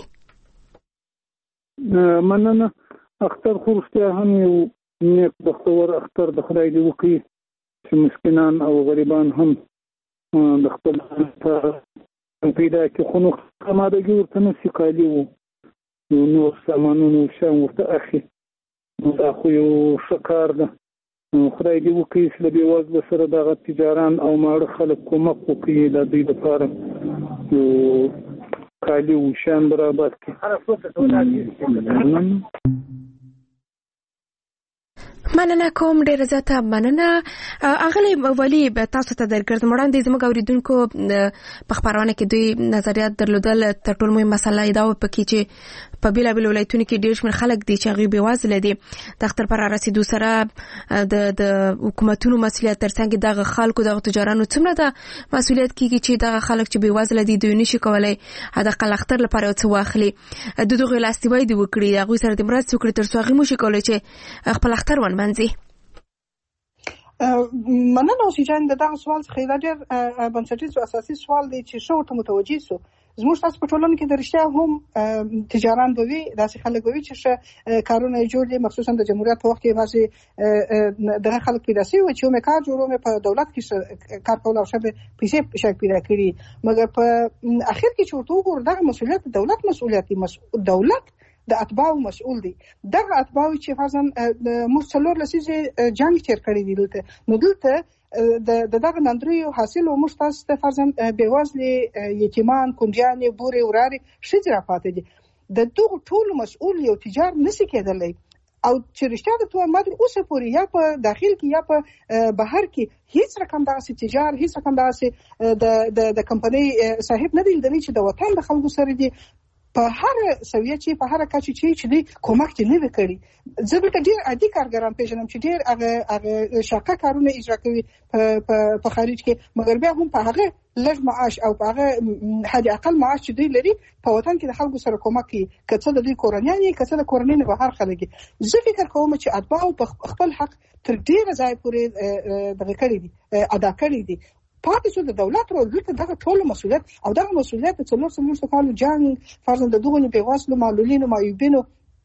مننه اختر خوشته هم یو نیک بختور اختر د خدای دی وکي چې مسکینان او غریبان هم د خپل پیدا کې خونو آمادګي ورته نشي کالی وو نو سامانونو شان ورته اخی دا خو یو شکار ده خدای دی وکي چې د بېوزلو سره دغه تجاران او ماړه خلک کومک وکړي د دوی لپاره یو کالی و شان برابر کړي مننه کوم ډیر زیاته مننه اغلی ولی تاسو ته درګرځم وړاندې زموږ اوریدونکو په خبرونه کې دوی نظریات درلودل تر ټولو مهمه مسله دا و پکې چې په بیلابیل ولایتونو کې ډېر شمېر خلک دي چې هغوی بېوزله دي. د اختر په رارسېدو سره د د حکومتونو مسؤلیت ترڅنګ دغه خلکو دغه تجارانو څومره د مسؤلیت کېږي چې دغه خلک چې بېوزله دي دوی نشي کولی حداقل اختر لپاره یو څه واخلي، د دغوی لاسنیوی دې وکړي، د هغوی سره دې مرسته وکړي تر څو هغوی موشي کولی چې خپل اختر ونمانځي. مننه اوسې جان د دغه سوال څخه دا ډېر بنسټیز او اساسي سوال دی چې ښه ورته متوجه سو. زموږ تاسو په ټولنه کې د رښتیا هم تجاران به وي، داسې خلک به وي چې ښه کارونه یې جوړ دي، مخصوصا د جمهوریت په وخت کې بعضې دغه خلک پیدا شوي وو چې یو مې کار جوړو مې په دولت کې کار کول او ښه پیسې شاید پیدا کړي، مګر په اخر کې چې ورته وګورو دغه مسؤلیت د دولت مسؤلیت دی. دولت د اتباعو مسؤل دی. دغه اتباعو چې فرضاً موږ څلور لسیزې جنګ تېر کړی دی دلته، نو دلته د دغه ناندریو حاصل او موږ تاسو ته فرضاً بېوزلې یتیمان، کونډیانې، بورې، ورارې، ښځې راپاتې دي. د دغو ټولو مسؤل یو تجار نشي کېدلی. او چې رښتیا درته وایم ما تر اوسه پورې یا په داخل کې یا په بهر کې هیڅ رقم دغسې تجار، هیڅ رقم دغسې د کمپنۍ صاحب نه دی لیدلی چې د وطن د خلکو سره دي په هر سویه چې په هر کچه چې چې دی کومک دې نه وکړي. زه دلته ډېر عادي کارګران پېژنم چې ډېر هغه هغه شاقه کارونه اجرا کوي په خارج کې، مګر بیا هم په هغه لږ معاش او په هغه حد اقل معاش چې دوی لري په وطن کې د خلکو سره کومک کوي، که څه د دوی کورنیان وي که څه د کورنۍ نه بهر خلک وي. زه فکر کوم چې اتباعو په خپل حق تر ډېره ځایه پورې دغه کړي دي، ادا کړي دي. پاتې شو د دولت رول دلته دغه ټول مسؤلیت او دغه مسؤلیت د څلور څلوېښتو کالو جنګ فرضاً د دغو بېوزلو معلولینو معیوبینو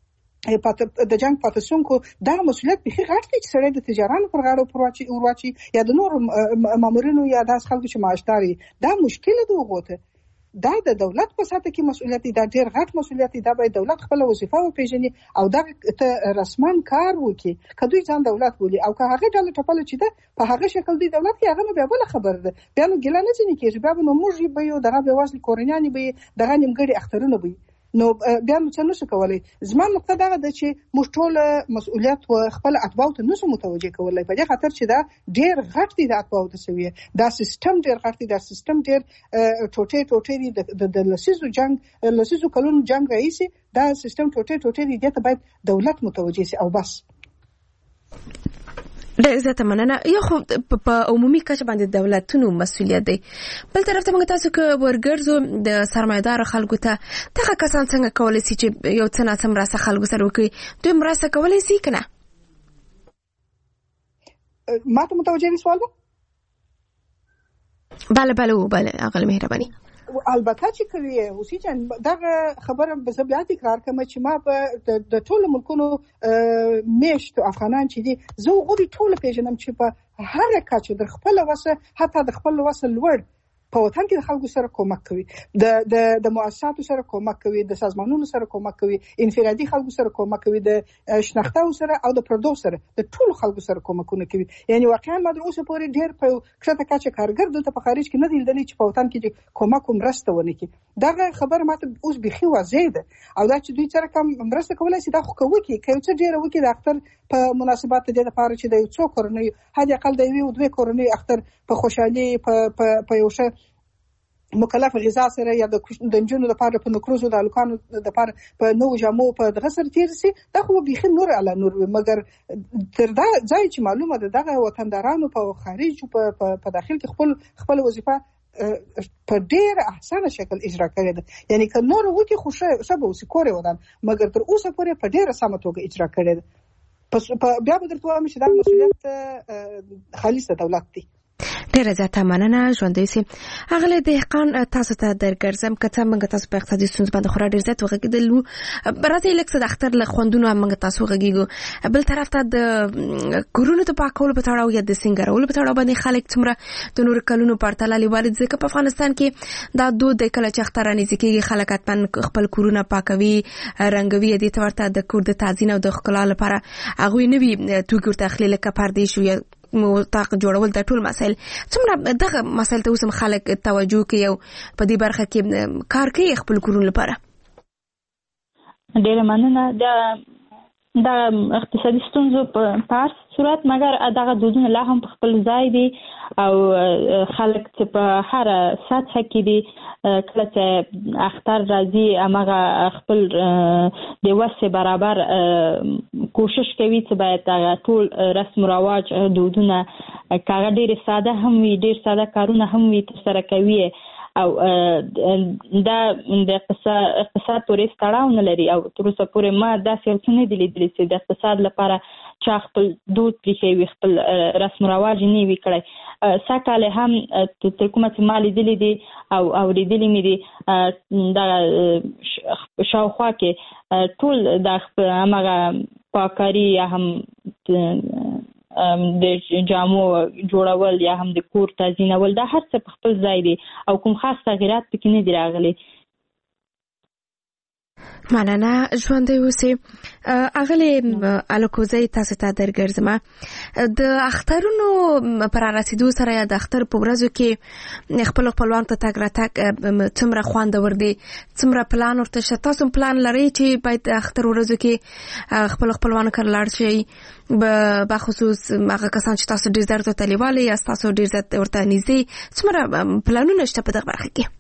د جنګ پاتې شونکو دغه مسؤلیت بیخي غټ دی چې سړی د تجارانو پر غاړه ورواچي یا د نورو مامورینو یا داسې خلکو چې معاشدار وي. دا مشکل د هغو ته دا د دولت په سطح کې مسؤلیت دی، دا ډېر غټ مسؤلیت دی. دا باید دولت خپله وظیفه وپېژني او دغه ته رسما کار وکړي. که دوی ځان دولت بولي او که هغه ډله ټپله چې ده په هغه شکل دوی دولت کې، هغه نو بیا بله خبره ده، بیا نو ګیله نه ځینې کېږي، بیا به نو موږ به یو دغه بېوزلې کورنیانې به یې دغه نیمګړي اخترونه به نو بیا نو څه نشو کولی. زما نقطه دغه ده چې موږ ټوله مسؤلیت و خپل اتباعو ته نشو متوجه کولی، په دې خاطر چې دا ډېر غټ دی د اتباعو د سویې، دا سیستم ډېر غټ دی، دا سیستم ډېر ټوټې ټوټې دي. د لسیزو جنګ لسیزو کلونو جنګ راهیسې دا سیستم ټوټې ټوټې دي، دې ته باید دولت متوجه سي او بس. ډېر زیاته مننه. یا خو په عمومي کچه باندې دولتونو مسؤلیت دی، بل طرف ته موږ تاسو که ورګرځو د سرمایه‌داره خلکو ته دغه کسان څنګه کولی سي چې یو څه ناڅه مرسته خلکو سره وکړي؟ دوی مرسته کولی سي که نه؟ ما ته متوجه دي سوال؟ بله بله بله اغل مهرباني. البته چې کوي اوسې جان دغه خبره به زه بیا تکرار کوم چې ما په د ټولو ملکونو میشتو افغانان چې دي زه هغوی ټول پیژنم چې په هر کچه د خپل وسه حتی د خپل وسه لوړ په وطن کې د خلکو سره کومک کوي، د د د مؤسساتو سره کومک کوي، د سازمانونو سره کومک کوي، انفرادي خلکو سره کومک کوي، د شناختو سره او د پردو سره د ټولو خلکو سره کومکونه کوي. یعنی واقعا ما در اوسه پورې ډېر په کښته کچه کارګر دلته په خارج کې نه دی لیدلی چې په وطن کې کومک او مرسته ونه کړي. دغه خبره ماته اوس بیخي واضح ده او دا چې دوی سره کوم مرسته کولی شي دا خو کوي که یو څه ډېره وکړي د اختر په مناسبت د دې لپاره چې د یو څو کورنیو حد اقل د یوې او دوې کورنیو اختر په خوشحالي په په یو ښه مکلف غذا سره یا د نجونو لپاره په نکروزو د هلکانو لپاره په نوو جامو په دغه سره تېر شي، دا خو بیخي نور علی نور وي. مګر تر دا ځای چې معلومه ده دغه وطندارانو په خارج په په داخل کې خپل خپل وظیفه په ډېر احسانه شکل اجرا کړې ده. یعنی که نور وکړي خو ښه به اوسي کور یې ودان، مګر تر اوسه پورې په ډېره سمه توګه اجرا کړې ده. بیا به درته وایم چې دا مسؤلیت خالص د دولت دی. ډېره زیاته مننه. ژوندی اوسئ. اغلی دهقان تاسو ته درګرځم که څه موږ تاسو په اقتصادي ستونزو باندې خورا ډېر زیات وغږېدلو، راځئ لږ څه د اختر له خوندونو هم موږ تاسو وغږېږو. بل طرف ته د کورونو د پاکولو په تړاو یا د سینګارولو په تړاو باندې خلک څومره د نورو کلونو پرتله لیوالي، ځکه په افغانستان کې دا دود دی کله چې اختر رانږدې کېږي خلک حتما خپل کورونه پاکوي، رنګوي، دې ته ورته د کور د تزیین او د ښکلا لپاره هغوی نوي توکي ورته اخلي لکه پردې شو یا مطاق جوړول. د ټول مسایل څومره دغه مسایل ته اوس هم خلک توجه کوي او په دې برخه کې کار کوي خپل کورونو لپاره؟ ډېره مننه. دا د اقتصادي ستونزو په پاس صورت مګر دغه دودونه لا هم په خپل ځای دي او خلک چې په هر سطح کې دي کله چې اختر راځي هغه خپل د وسه برابر کوشش کوي چې باید دغه ټول رسم رواج دودونه کاغه ډیر ساده هم وي ډیر ساده کارونه هم وي ترسره کوي او دا د اقتصاد پورې تړاو نه لري او تر اوسه پورې ما داسې څه نه دي لیدلي چې د اقتصاد لپاره چا خپل دود پرېښی وي خپل رسم رواج نه وي کړی سږ کال هم تر کومه چې ما لیدلي دي او اورېدلي مې دي دغه شاوخوا کې ټول د همغه پاکاري یا هم د جامو جوړول یا هم د کور تزیینول دا هر څه په خپل ځای دي او کوم خاص تغیرات پکې نه دي راغلي. مننه ژوندۍ اوسې. اغلی الکوزی تاسو ته درګرځم د اخترونو پر رسیدو سره یا د اختر په ورځو کې خپل خپلوان ته تګ راتګ څومره خوندور دي څومره پلان ورته شته تاسو پلان لرئ چې باید اختر ورځو کې خپل خپلوان کر لاړ شئ به خصوص هغه کسان چې تاسو ډیر زیات طالباله یا تاسو ډیر زیات ورته نږدې څومره پلانونه شته په دغه برخه کې؟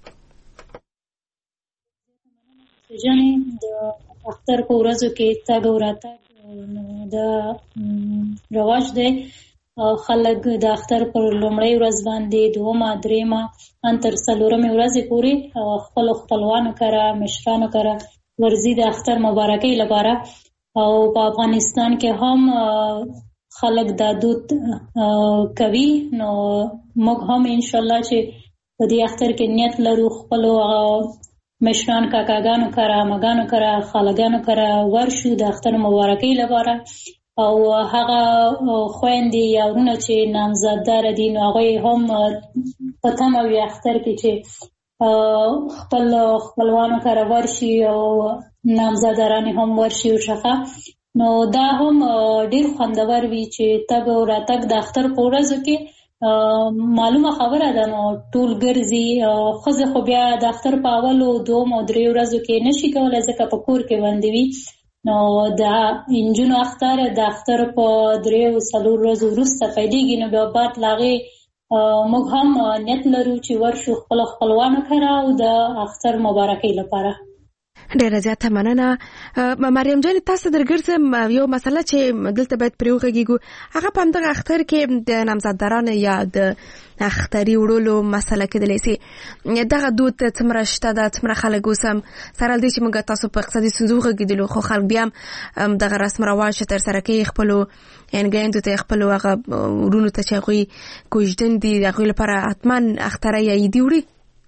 جانې د اختر په ورځو کې تګ او راتګ د رواج دی او خلک د اختر پر لومړۍ ورځ باندې دومه درېمه ان تر څلورمې ورځې پورې خپل خپلوانو کره مشرانو کره ورځي د اختر مبارکۍ لپاره او په افغانستان کې هم خلک دا دود کوي نو موږ هم ان شاء الله چې په دې اختر کې نیت لرو خپل مشران کاکاګانو کره مګانو کره خالګانو کره ورشو د اختر مبارکۍ لپاره او هغه خويندې یا ورونه چې نامزاددار دي نو هغه هم په تمه وي اختر کې چې خپل خپلوانو کره ورشي او نامزاداران هم ورشي او شخه نو دا هم ډیر خوندور وي چې تګ او راتګ د اختر په ورځو کې معلومه خبره ده نو ټول ګرځي خزه خو بیا د اختر په اولو دوم او درې ورځو کې نشي کولای ځکه په کور کې باندې وي نو دا انجونو اختر د اختر په درې او څلور ورځو وروسته پیلېږي نو بیا بعد لاغې موږ هم نیت لرو چې ورشو خپل خپلوانو کره او د اختر مبارکۍ لپاره. ډیره زیاته مننه مریم جان. تاسو درګرځم یو مسله چې دلته باید پرې وغږیږو هغه په همدغه اختر کې د نامزاددارانو یا د اختري وړلو مسله کېدلی سي دغه دود څومره شته ده څومره خلک اوس هم سره دې چې موږ تاسو په اقتصادي ستونزو وغږېدلو خو خلک بیا هم دغه رسم رواج ترسره کوي خپلو یعنګیندو ته خپلو هغه وروڼو ته چې هغوی کوژدن دي د هغوی لپاره حتما اختره یا عیدي وړي.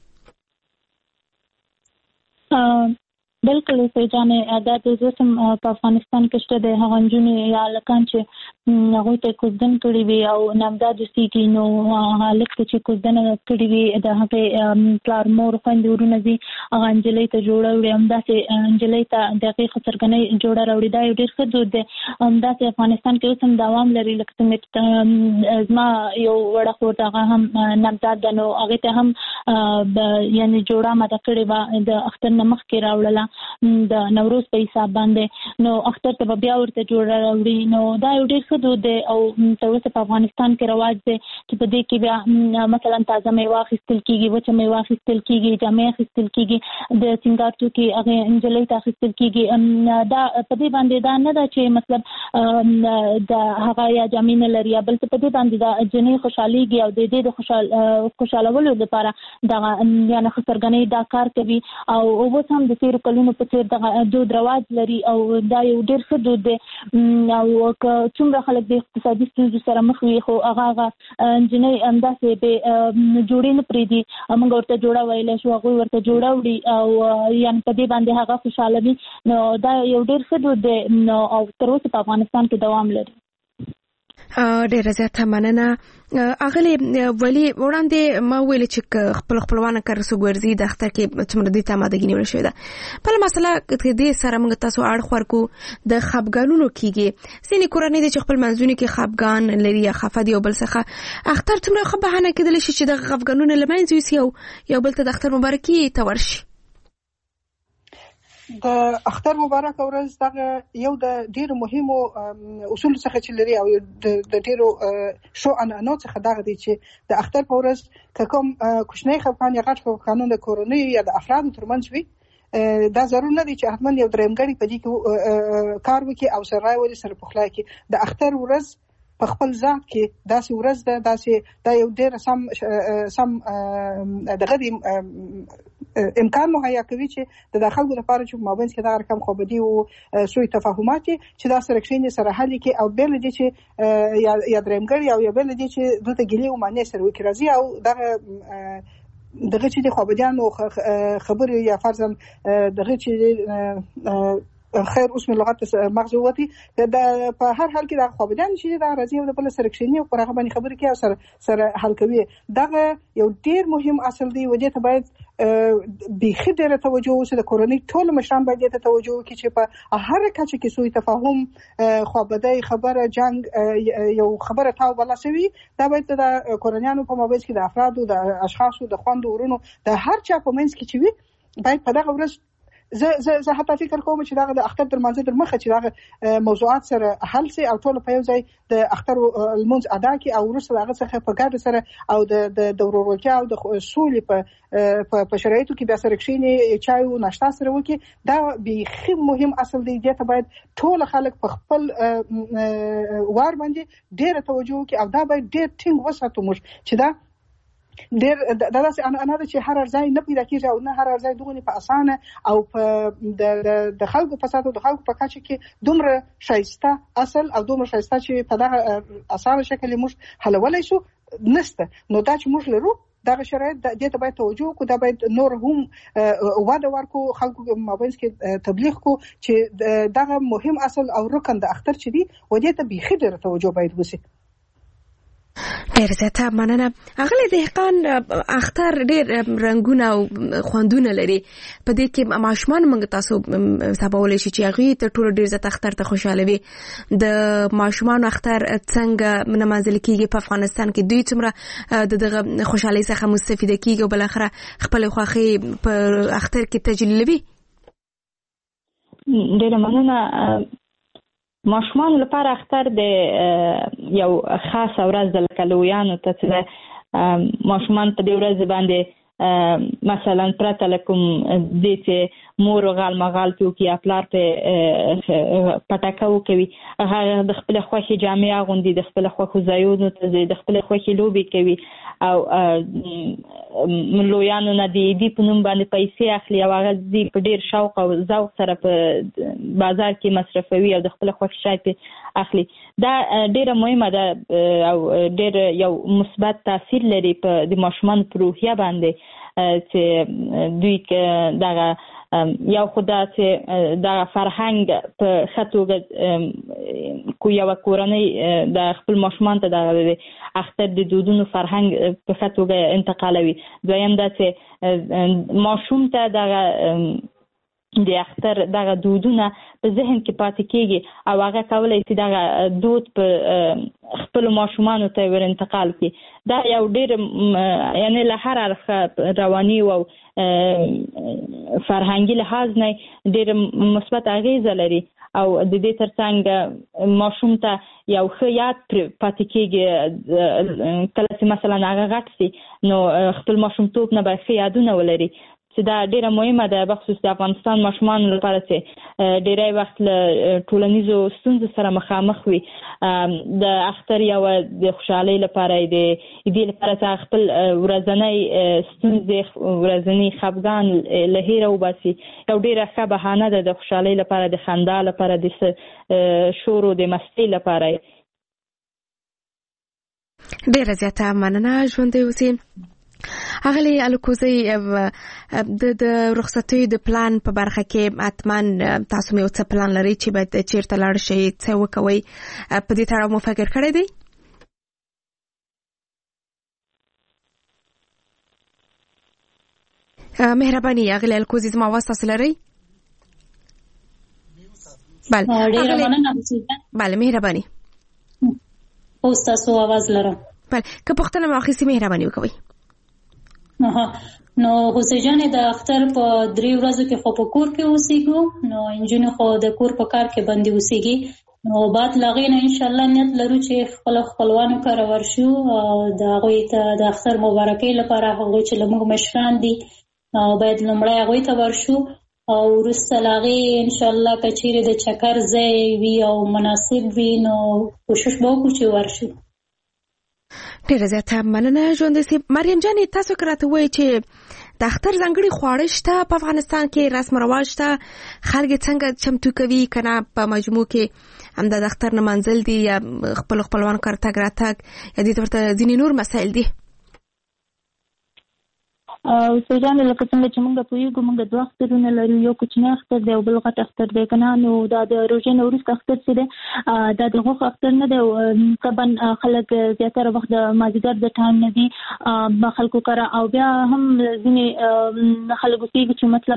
بلکل سې جانې دا د زوسم په افغانستان کې شته د هغه نجونې یا لکان چې هغه ته کوزدن کړي وي او نامزاد سيږي نو هلک چې کوزدن کړي وي د هغه پلار مور خويندې ورونه دي هغه انجلۍ ته جوړه وړي هم داسې انجلۍ ته دغه خسرګنۍ جوړه راوړي دا یو ډېر ښه دود دی هم داسې افغانستان کې اوس هم دوام لري لکه څنګه زما یو وړه خور دغه هم نامزاد ده نو هغه ته هم یعنی جوړه ماته کړې وه د اختر نه مخکې راوړله د نوروز په حساب باندې نو اختر ته بیا ورته جوړه راوړي نو دا یو ډېر ښه دود دی او تر اوسه په افغانستان کې رواج دی چې په دې کې بیا مثلا تازه میوه اخیستل کېږي وچه میوه اخیستل کېږي جامې اخیستل کېږي د سینګار توکي هغه انجلۍ ته اخیستل کېږي دا په دې باندې دا نه ده چې مطلب د هغه یا جامې نه لري بل په دې باندې دا جنې خوشحاليږي او د دې د خوشحال خوشحالولو لپاره دا یعنی خسرګنۍ دا کار کوي او اوس هم د تیر کلونو په څیر دغه دود رواج لري او دا یو ډېر ښه دود دی او څومره خلک د اقتصادي ستونزو سره مخ وي خو هغه هغه نجلۍ همداسې بې جوړې نه پرېږدي موږ ورته جوړه ویلی شو هغوی ورته جوړه وړي او یعنې په دې باندې هغه خوشحاله وي نو دا یو ډېر ښه دود دی نو او تر اوسه په افغانستان کې دوام لري. ډیره زیاته مننه. اغلی ولی وړاندې ما ویل چې خپل خپلوان کر سو ګرځي د اختر کې څومره دي ته ماده غنیول شوی ده په مسله کې دې سره موږ تاسو اړ خور کو د خپګانونو کېږي سینې کورنۍ د خپل منځونو کې خپګان لري یا خفه دی او بل څه اختر څومره خو بهانه کېدل شي چې د خپګانونو لمنځ وي یو یو بل ته د اختر مبارکي ته ورشي. د اختر مبارک ورځ دغه یو د ډیرو مهمو اصول څخه چې لري او د ډیرو شو عنعنو څخه دغه دی چې د اختر په ورځ که کوم کوچنی خفقان یا غټ خفقانونه د کورنۍ یا د افرادو ترمنځ وي دا ضرور نه دی چې حتما یو درېمګړی په دې کې کار وکړي او سره ولې سره پخلا کړي. د اختر ورځ په خپل ذات کې داسې ورځ ده، داسې دا یو ډېر سم سم دغه دی امکان مهیا کوي چې د خلکو لپاره چې مابین کې دا رقم خوبدي او سوء تفاهمات چې دا سره کښینې سره حل کې او بل دي چې یا درېمګړی او یا بل دي چې دلته ګلې او معنی سره وکړي راځي او دغه دغه چې د خوبديانو خبرې یا فرضاً دغه چې خیر اوس من لغت مغزوتي دا په هر حال کې دا خوبدان شي دا راځي او د بل سره کښینی او پرغه باندې خبرې کوي او سره سره حل کوي. دغه یو ډیر مهم اصل دی و دې ته باید بيخي ډیره توجه وشي. د کورنۍ ټول مشران باید ته توجه وکړي چې په هر کچه کې سوء تفاهم خوابدای خبره جنگ یو خبره تاو بلا شوی دا باید د کورنیانو په مابین کې د افرادو د اشخاصو د خوندو ورونو د هر چا په منځ کې چې وي باید په دغه ورځ زه زه زه حتی فکر کوم چې دغه د اختر در منځ در مخه چې دغه موضوعات سره حل سي او ټول په یو ځای د اختر المنځ ادا کی او وروسته دغه څخه په ګډه سره او د د ورورولتیا او د سولې په په شرایطو کې بیا سره کښینی چای او ناشته سره وکي. دا بيخي مهم اصل دی چې باید ټول خلک په خپل وار باندې ډېر توجه وکي او دا باید ډېر ټینګ وساتو موږ چې دا ډېر دا داسې انا ده چې هر ځای نه پیدا کیږي او نه هر ځای دغه په اسانه او په د خلکو په ساتو د خلکو په کچه کې دومره شایسته اصل او دومره شایسته چې په دغه اسانه شکل موږ حلولای شو نسته. نو دا چې موږ لرو دغه شرایط د دې ته باید توجه وکړو. دا باید نور هم واده ورکو خلکو مابین کې تبلیغ کو چې دغه مهم اصل او رکن د اختر چې دی و دې ته بيخي ډېر توجه باید وشي. ډېر زیاته مننه. اغلی دهقان اختر ډېر رنگونه او خوندونه لري. په دې کې ماشومان موږ تاسو سباولې شي چې هغه ته ټول ډېر زیات اختر ته خوشاله وي. د ماشومان اختر څنګه منځل کیږي په افغانستان کې دوی څومره د دغه خوشحالي څخه مستفیده کیږي او بل اخره خپل خوخي په اختر کې تجلیلوي. ډېر مننه. ماشومان لپاره اختر د یو خاص ورځ د لکلویانو ته چې ماشومان په دې ورځ باندې مثلا پرته لکم دې چې مور غال مغال توکي خپلار په پټاکو کوي هغه د خپل خوخي جامع غوندي د خپل خوخو زایونو ته د خپل خوخي لوبي کوي او ملویانو نه دی دی په نوم باندې پیسې اخلي او هغه دی په ډیر شوق او ذوق سره په بازار کې مصرفوي او د خپل خوښ شای په اخلي. دا ډیره مهمه ده او ډیر یو مثبت تاثیر لري په د ماشومان په روحیه باندې چې دوی دغه یو خدای چې د فرهنګ په خطوګه کو یو کورنۍ د خپل ماشومان ته د اختر د دودونو فرهنګ په خطوګه انتقالوي. دویم دا چې ماشوم ته د د اختر دغه دودونه په ذهن کې پاتې کیږي او هغه کولای شي دغه دود په خپل ماشومان ته ور انتقال کړي. دا یو ډېر یعنی له هر اړخه رواني او فرهنګي لحاظ نه ډېر مثبت اغیزه لري او د دې ترڅنګ ماشوم ته یو ښه یاد پاتې کیږي. کله چې مثلا هغه غټ شي نو خپل ماشومتوب نه به ښه یادونه ولري چې دا ډیره مهمه ده بخصوص د افغانستان ماشومان لپاره چې ډیری وخت له ټولنیزو ستونزو سره مخامخ وي. د اختر یو د خوشحالۍ لپاره د دې لپاره چې خپل ورځنی ستونزې ورځنی خفګان له هیره وباسي یو ډیره ښه بهانه ده د خوشحالۍ لپاره د خندا لپاره د شور او د مستۍ لپاره. ډیره زیاته مننه. ژوند دې وسي. اغلی الکوزی د د رخصتۍ د پلان په برخه کې اتمن تاسو مې څه پلان لري چې باید چیرته لاړ شئ څه وکوي په دې تړاو مو فکر کړی دی؟ مهرباني اغلی الکوزی زما आवाज تاسو لري؟ بله بله مهرباني. اوس تاسو आवाज لرم. بله که پوښتنه مو اخیستې مهرباني وکوئ. اها نو حسین جان د اختر په درې ورځو کې خو په کور کې اوسېږو، نو انجونې خو د کور په کار کې باندې اوسېږي. نو بعد لاغې نه ان شاء الله نیت لرو چې خپل خپلوانو کره ورشو او د هغوی ته د اختر مبارکۍ لپاره هغوی چې لمغ مشران دي او باید لمړی هغوی ته ورشو او وروسته لاغې ان شاء الله که چیرې د چکر ځای وي او مناسب وي نو کوشش به وکړو چې ورشو. ډیره زیاته مننه ژوندۍ صاحب. مریم جانې تاسو که راته ووایئ چې د اختر ځانګړي خواړه شته په افغانستان کې، رسم رواج شته، خلک څنګه چمتو کوي که نه په مجموع کې همدا د اختر نمانځل دي یا خپل خپلوانو کره تګ راتګ یا دې ته ورته ځینې نور مسایل دي؟ اوسه جان لکه څنګه چې موږ پوهېږو موږ دوه اخترونه لرو، یو کوچنی اختر دی او بل غټ اختر دی که نه. نو دا د روژې نه وروسته اختر چې دی دا د غوښې اختر نه دی. طبعا خلک زیاتره وخت د مازدیګر د ټایم نه دي خلکو کره، او بیا هم ځینې خلک اوسېږي چې مطلب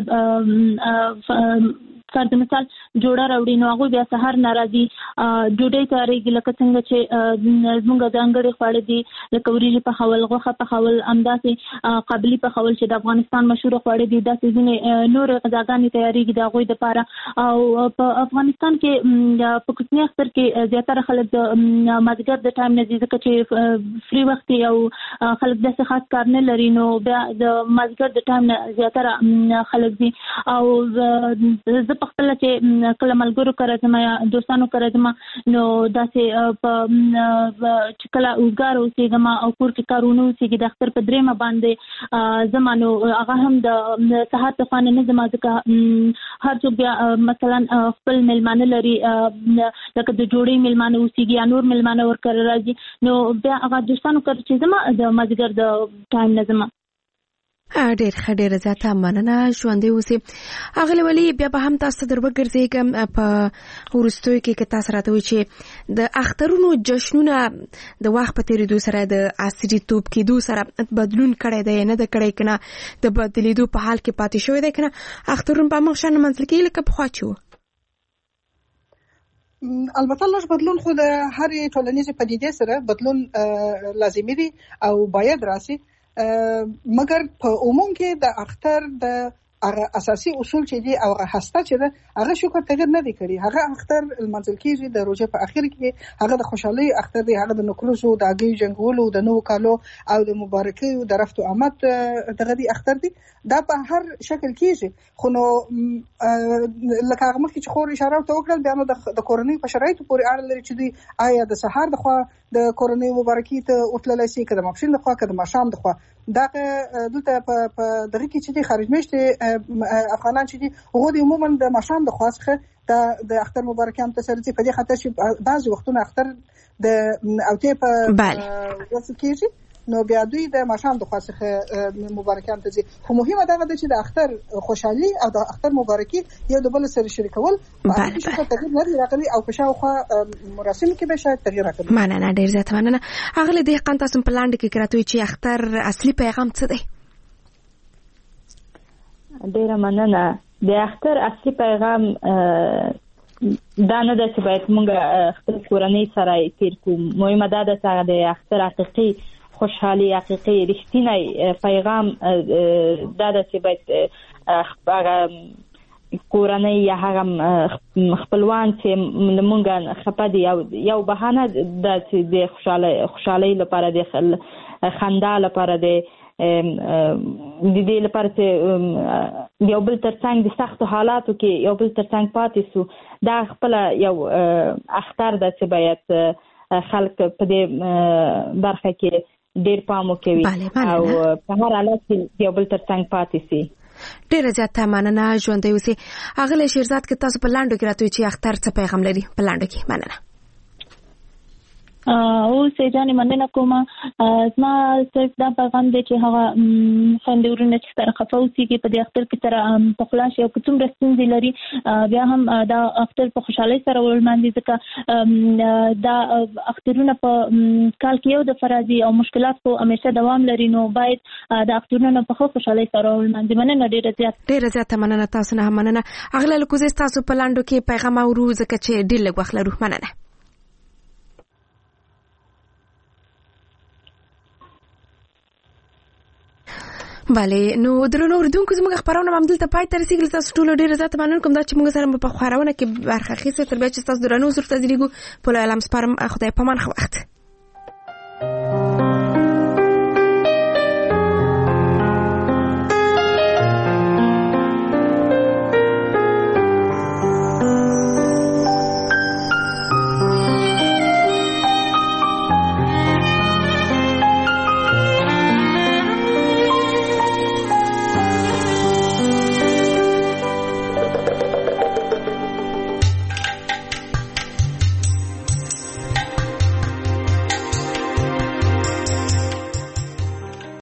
کار د مثال جوړه راوړي نو هغوی بیا سهار نه راځي ډوډۍ تیارېږي، لکه څنګه چې زموږ ځانګړي خواړه دي لکه وریجې پخول، غوښه پخول، همداسې قابلي پخول چې د افغانستان مشهوره خواړه دي، داسې ځینې نورې غذاګانې تیارېږي د هغوی دپاره. او په افغانستان کې په کوچني اختر کې زیاتره خلک د مازدیګر د ټایم نه ځي ځکه چې فري وخت او خلک داسې خاص کار نه لري، نو بیا د مازدیګر د ټایم نه زیاتره خلک ځي. او زه په خپله چې کله ملګرو کره ځم یا دوستانو کره ځم نو داسې په چې کله اوږدګاره اوسېږم او کور کې کار ونه اوسېږي د اختر په درېیمه باندې ځم نو هغه هم د سهار د خوا نه نه ځم ځکه هر څوک بیا مثلا خپل میلمانه لري لکه د ډوډۍ میلمانه اوسېږي یا نور میلمانه ورکره راځي، نو بیا هغه دوستانو کره چې ځم د مازدیګر د ټایم نه ځم. ډېر ښه، ډېره زیاته مننه ژوندۍ اوسئ. اغلې ولي بیا به هم تاسو ته در وګرځېږم په وروستیو کې که تاسو راته وایي چې د اخترونو جشنونه د وخت په تېرېدو سره د عصري توب کېدو سره بدلون کړی دی یا نه ده کړی که نه د بدلېدو په حال کې پاتې شوی دی که نه اخترونه په همغه شان لمانځل کېږي لکه پخوا چې وو؟ البته لږ بدلون خو د هرې ټولنیزې پدیدې سره بدلون لازمي دی او باید راسي، مګر په عموم کې د اختر د هغه اساسي اصول چې دي او هغه هسته چې ده هغه شکر تغیر نه دی کړی. هغه اختر لمانځل کېږي د روژې په اخر کې، هغه د خوشحالۍ اختر دی، هغه د نکروزو د هګیو جنګولو د نوو کالو او د مبارکیو د رفت و آمد دغه دی اختر دی. دا په هر شکل کېږي، خو نو لکه هغه مخکې چې خور اشاره ورته وکړل بیا نو د کورنۍ په شرایطو پورې اړه لري چې دوی آیا د سهار د خوا د کورنۍ مبارکي ته ورتللی شي که د ماپښین د خوا که د ماښام د خوا. دغه دلته په دغه کې چې دي خارج میشتې افغانان چې دي هغوی د عموما د ماښام د خوا څخه د اختر مبارکیان ته سره ځي، په دې خاطر چې بعضې وختونه اختر د اوتې په وصل کېږي نو بیا دوی د ماښام د خوا څخه مبارکیان ته ځي. خو مهمه دغه ده چې د اختر خوشحالي او د اختر مبارکي یو د بل سره شریکول په هغې شکل تغیر نه دی راغلی او په شاوخوا مراسمو کې به شاید تغیر راغلی. مننه، ډېر زیاته مننه. اغلې دهقان تاسو په لنډه کې راته وایي چې اختر اصلي پیغام څه دی؟ ډېره مننه. د اختر اصلي پیغام دا نه ده چې باید موږ خپل کورنۍ سره تیر کړو، مهمه دا ده چې د اختر حقیقي خوشحالي حقیقي رښتینی پیغام دا ده چې باید هغه کورنۍ یا هغه خپلوان چې لمونږ خپه دي یو بهانه ده چې د خوشحالۍ لپاره د خندا لپاره د د دې لپاره چې یو بل ترڅنګ د سختو حالاتو کې یو بل ترڅنګ پاتې سو، دا خپل یو اختر ده چې باید خلک په دې برخه کې ډېر پام وکوي او په هر حالت کې یو بل ترڅنګ پاتې سي. ډېره زیاته مننه ژوندۍ اوسئ. اغلې شیرزاد کې تاسو په لنډو کې راته وایي چې اختر څه پیغام لري په لنډو کې؟ مننه. او سېجانې مننه کوم. زما صرف دا پیغام دی چې هغه خویندې ورونه چې سره خفه اوسېږي په دې اختر کې سره په خلا شي او که څومره ستونزې لري بیا هم دا اختر په خوشحالۍ سره ولمانځي ځکه دا اخترونه په کال کې یو دفعه راځي او مشکلات خو همیشه دوام لري، نو باید دا اخترونه په ښه خوشحالۍ سره ولمانځي. مننه ډېره زیات ډېره زیاته مننه تاسو نه هم مننه. اغله لکوزې ستاسو په لنډو کې پیغام اورو ځکه چې ډېر لږ وخت لرو. مننه. بله نو درنو اوریدونکو زموږ خبرونه هم دلته پای ته رسیدل. تاسو ټول ډیر زیات مننه کوم دا چې موږ سره په خبرونه کې برخه اخیسته. تر بیا چې تاسو درنو زړه ته دیګو په لالم سپارم. خدای پامان خو وخت